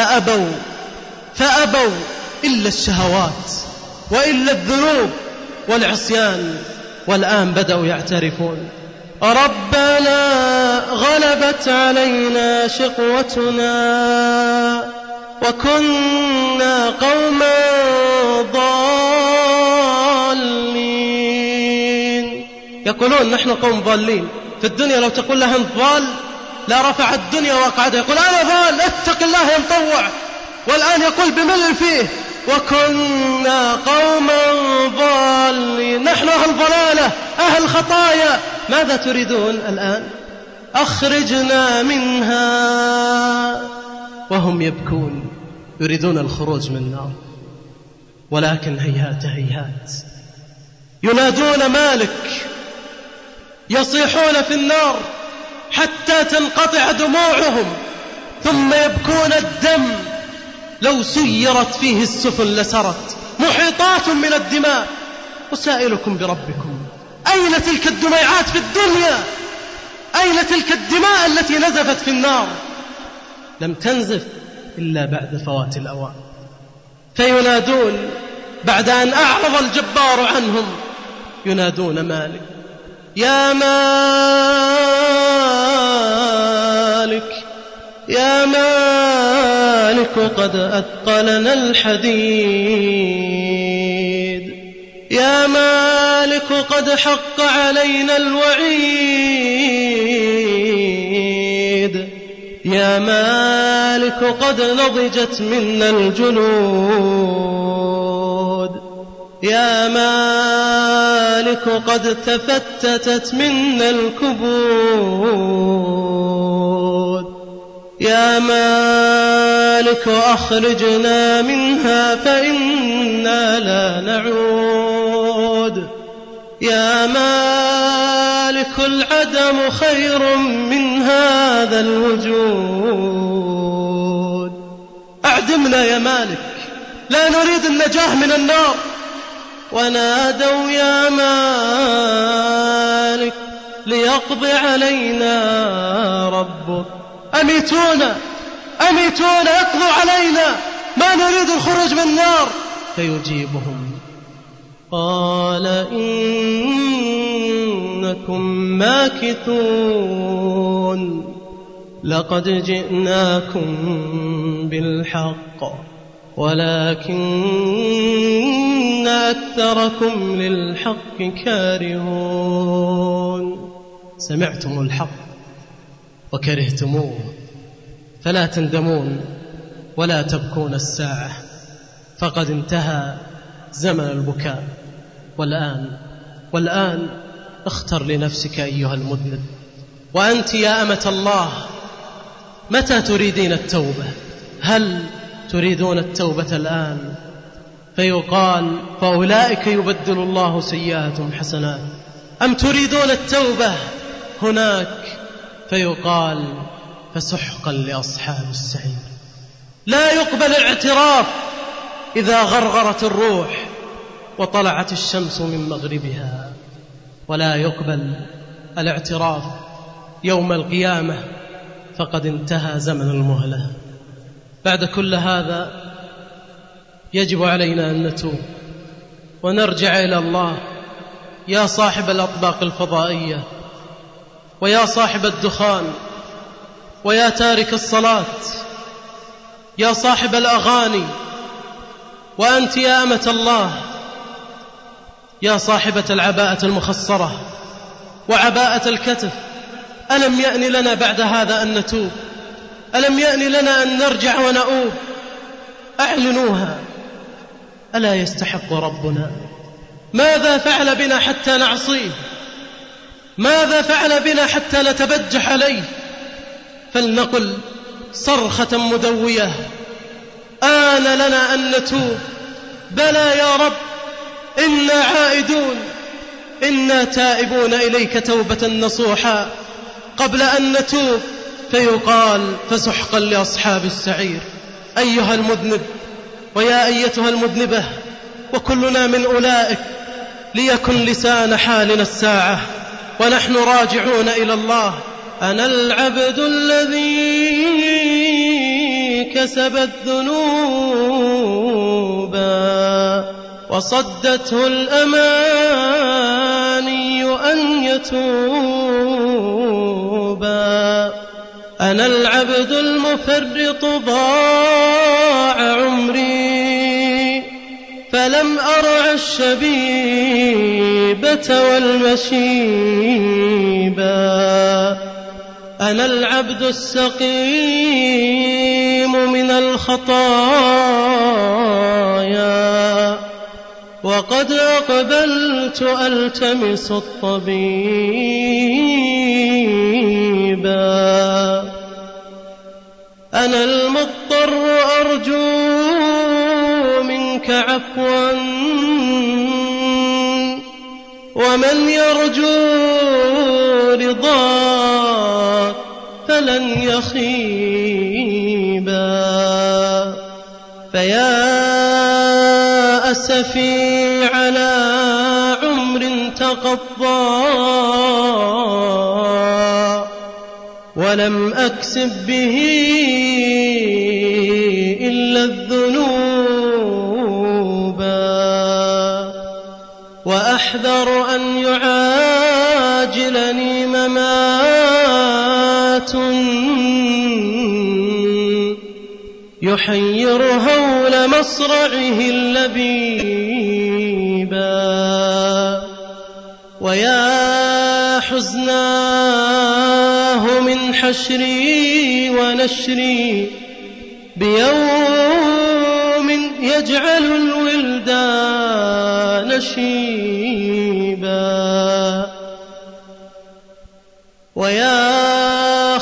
فأبوا إلا الشهوات وإلا الذنوب والعصيان. والآن بدأوا يعترفون. ربنا غلبت علينا شقوتنا وكنا قوما ضالين. يقولون نحن قوم ضالين. في الدنيا لو تقول له أنت ضال لا رفع الدنيا وقعدها، يقول أنا ضال اتق الله يا مطوع. والآن يقول بملل فيه وكنا قوما ضالين. نحن أهل ضلالة أهل خطايا، ماذا تريدون الآن؟ أخرجنا منها. وهم يبكون يريدون الخروج من النار، ولكن هيهات هيهات. ينادون مالك، يصيحون في النار حتى تنقطع دموعهم، ثم يبكون الدم. لو سيرت فيه السفن لسرت، محيطات من الدماء. أسائلكم بربكم، أين تلك الدميعات في الدنيا؟ أين تلك الدماء التي نزفت في النار؟ لم تنزف إلا بعد فوات الأوان. فينادون بعد أن أعرض الجبار عنهم، ينادون مالك، يا مالك يا مالك قد أثقلنا الحديد، يا مالك قد حق علينا الوعيد، يا مالك قد نضجت منا الجلود، يا مالك قد تفتتت منا الكبود، يا مالك أخرجنا منها فإنا لا نعود، يا مالك العدم خير من هذا الوجود. أعدمنا يا مالك، لا نريد النجاة من النار. ونادوا يا مالك ليقضي علينا ربك، أميتونا أميتونا اقضوا علينا، ما نريد الخروج من النار. فيجيبهم قال إنكم ماكثون، لقد جئناكم بالحق ولكن أكثركم للحق كارهون. سمعتم الحق وكرهتموه، فلا تندمون ولا تبكون الساعة، فقد انتهى زمن البكاء. والآن اختر لنفسك أيها المذنب. وأنت يا أمة الله، متى تريدين التوبة؟ هل تريدون التوبة الآن؟ فيقال فأولئك يبدل الله سيئاتهم حسنات. أم تريدون التوبة هناك؟ فيقال فسحقا لأصحاب السعير. لا يقبل الاعتراف إذا غرغرت الروح وطلعت الشمس من مغربها، ولا يقبل الاعتراف يوم القيامة، فقد انتهى زمن المهلة. بعد كل هذا يجب علينا أن نتوب ونرجع إلى الله. يا صاحب الأطباق الفضائية، ويا صاحب الدخان، ويا تارك الصلاة، يا صاحب الأغاني، وأنت يا أمة الله، يا صاحبة العباءة المخصرة وعباءة الكتف، ألم يأن لنا بعد هذا أن نتوب؟ ألم يأن لنا أن نرجع ونؤوب؟ أعلنوها. ألا يستحق ربنا؟ ماذا فعل بنا حتى نعصيه؟ ماذا فعل بنا حتى نتبجح عليه؟ فلنقل صرخة مدوية: آن لنا أن نتوب. بلى يا رب، إنا عائدون، إنا تائبون إليك توبة نصوحا قبل أن نتوب. فيقال فسحقا لأصحاب السعير. أيها المذنب ويا أيتها المذنبة، وكلنا من أولئك، ليكن لسان حالنا الساعة ونحن راجعون إلى الله. أنا العبد الذي كسب الذنوب وصدته الأماني أن يتوبا. أنا العبد المفرط ضاع عمري فلم أرع الشبيبة والمشيبا. أنا العبد السقيم من الخطايا وقد أقبلت ألتمس الطبيبا. أنا المضطر أرجو منك عفوا ومن يرجو رضاك فلن يخيبا. فيا أسفي على عمر تقضى ولم أكسب به إلا الذنوبا. وأحذر أن يعاجلني ممات يحير هول مصرعه اللبيبا. ويا حزناه من حشري ونشري بيوم يجعل الولدان شيبا. ويا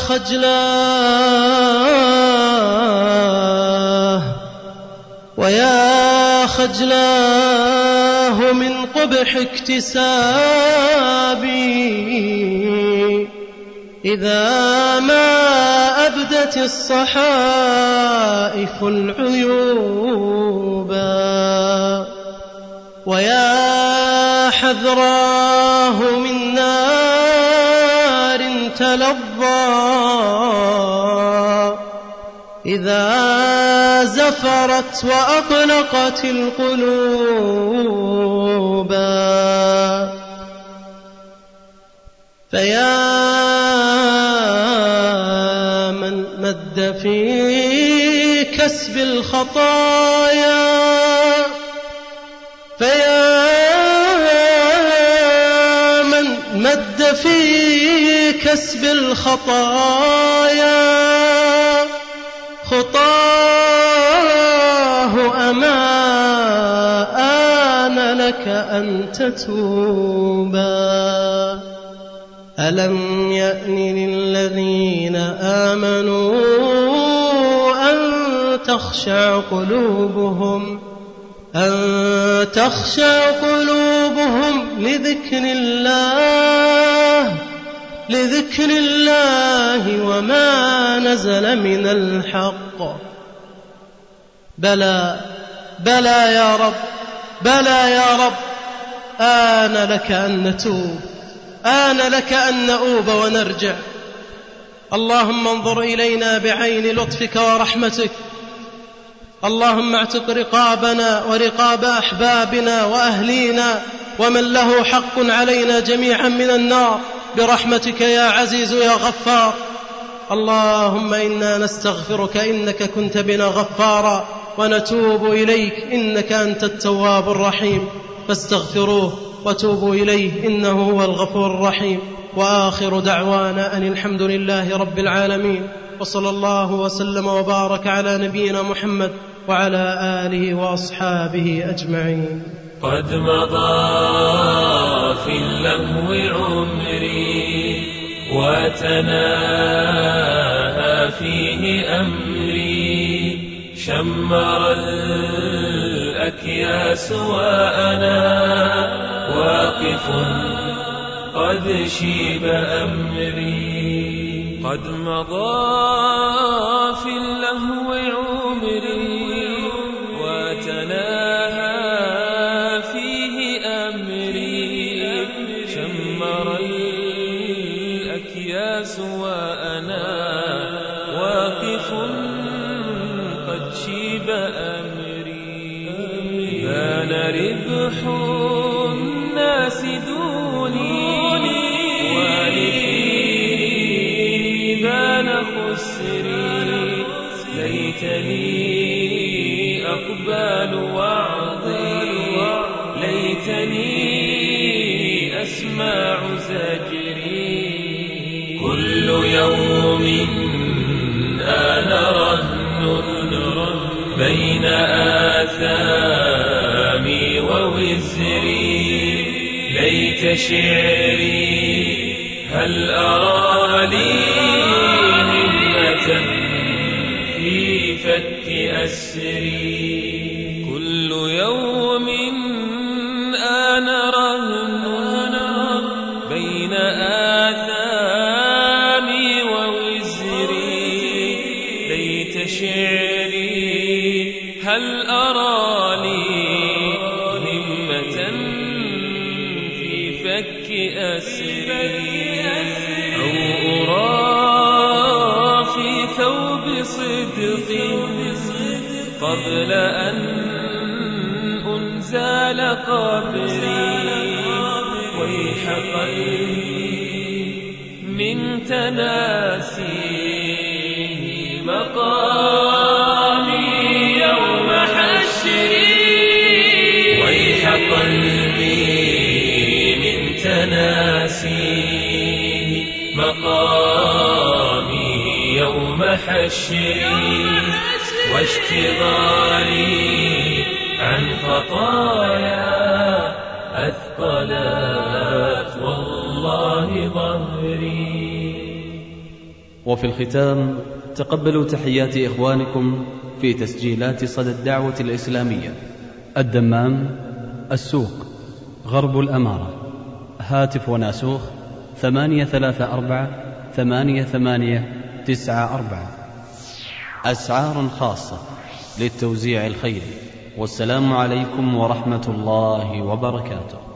خجلاه من قبح اكتسابي إذا ما أبدت الصحائف العيوبا. ويا حذراه من نار تلظى إذا زفرت وأقلقت القلوبا. فيا من مد في كسب الخطايا خطاه أما آن لك أن تتوبا. ألم يأن للذين آمنوا أن تخشع قلوبهم لذكر الله وما نزل من الحق. بلى يا رب آن لك أن نتوب، آن لك أن نؤوب ونرجع. اللهم انظر إلينا بعين لطفك ورحمتك. اللهم اعتق رقابنا ورقاب أحبابنا وأهلينا ومن له حق علينا جميعا من النار برحمتك يا عزيز يا غفار. اللهم إنا نستغفرك إنك كنت بنا غفارا، ونتوب إليك إنك أنت التواب الرحيم، فاستغفروه وتوبوا إليه إنه هو الغفور الرحيم. وآخر دعوانا أن الحمد لله رب العالمين، وصلى الله وسلم وبارك على نبينا محمد وعلى آله وأصحابه أجمعين. قد مضى في اللهو عمري وتناهى فيه أمري، شمر الأكياس وأنا واقف قد شيب أمري. قد مضى في اللهو عمري وتناهى فيه أمري، شمر الأكياس وأنا واقف قد شيب أمري. بان ربح الناس دوني والدي بان خسري ليتني أقبل وعظي ليتني أسمع زجري كل يوم أنا رهن بين آثامي ووزري ليت شعري هل أرى لي همة في فك أسري كل يوم أنا رهن بين آثامي ووزري ليت شعري هل أرى لي همة في فك أسري أو أرى في ثوب صدق قبل أن أنزل قبري ويح قلبي من تناسيه مقامي يوم حشري ويح قلبي من تناسيه مقامي يوم حشري واشتغالي عن خطايا أثقلت والله ظهري. وفي الختام تقبلوا تحيات إخوانكم في تسجيلات صدى الدعوة الإسلامية، الدمام، السوق، غرب الأمارة. هاتف وناسوخ 834-8894. أسعار خاصة للتوزيع الخيري. والسلام عليكم ورحمة الله وبركاته.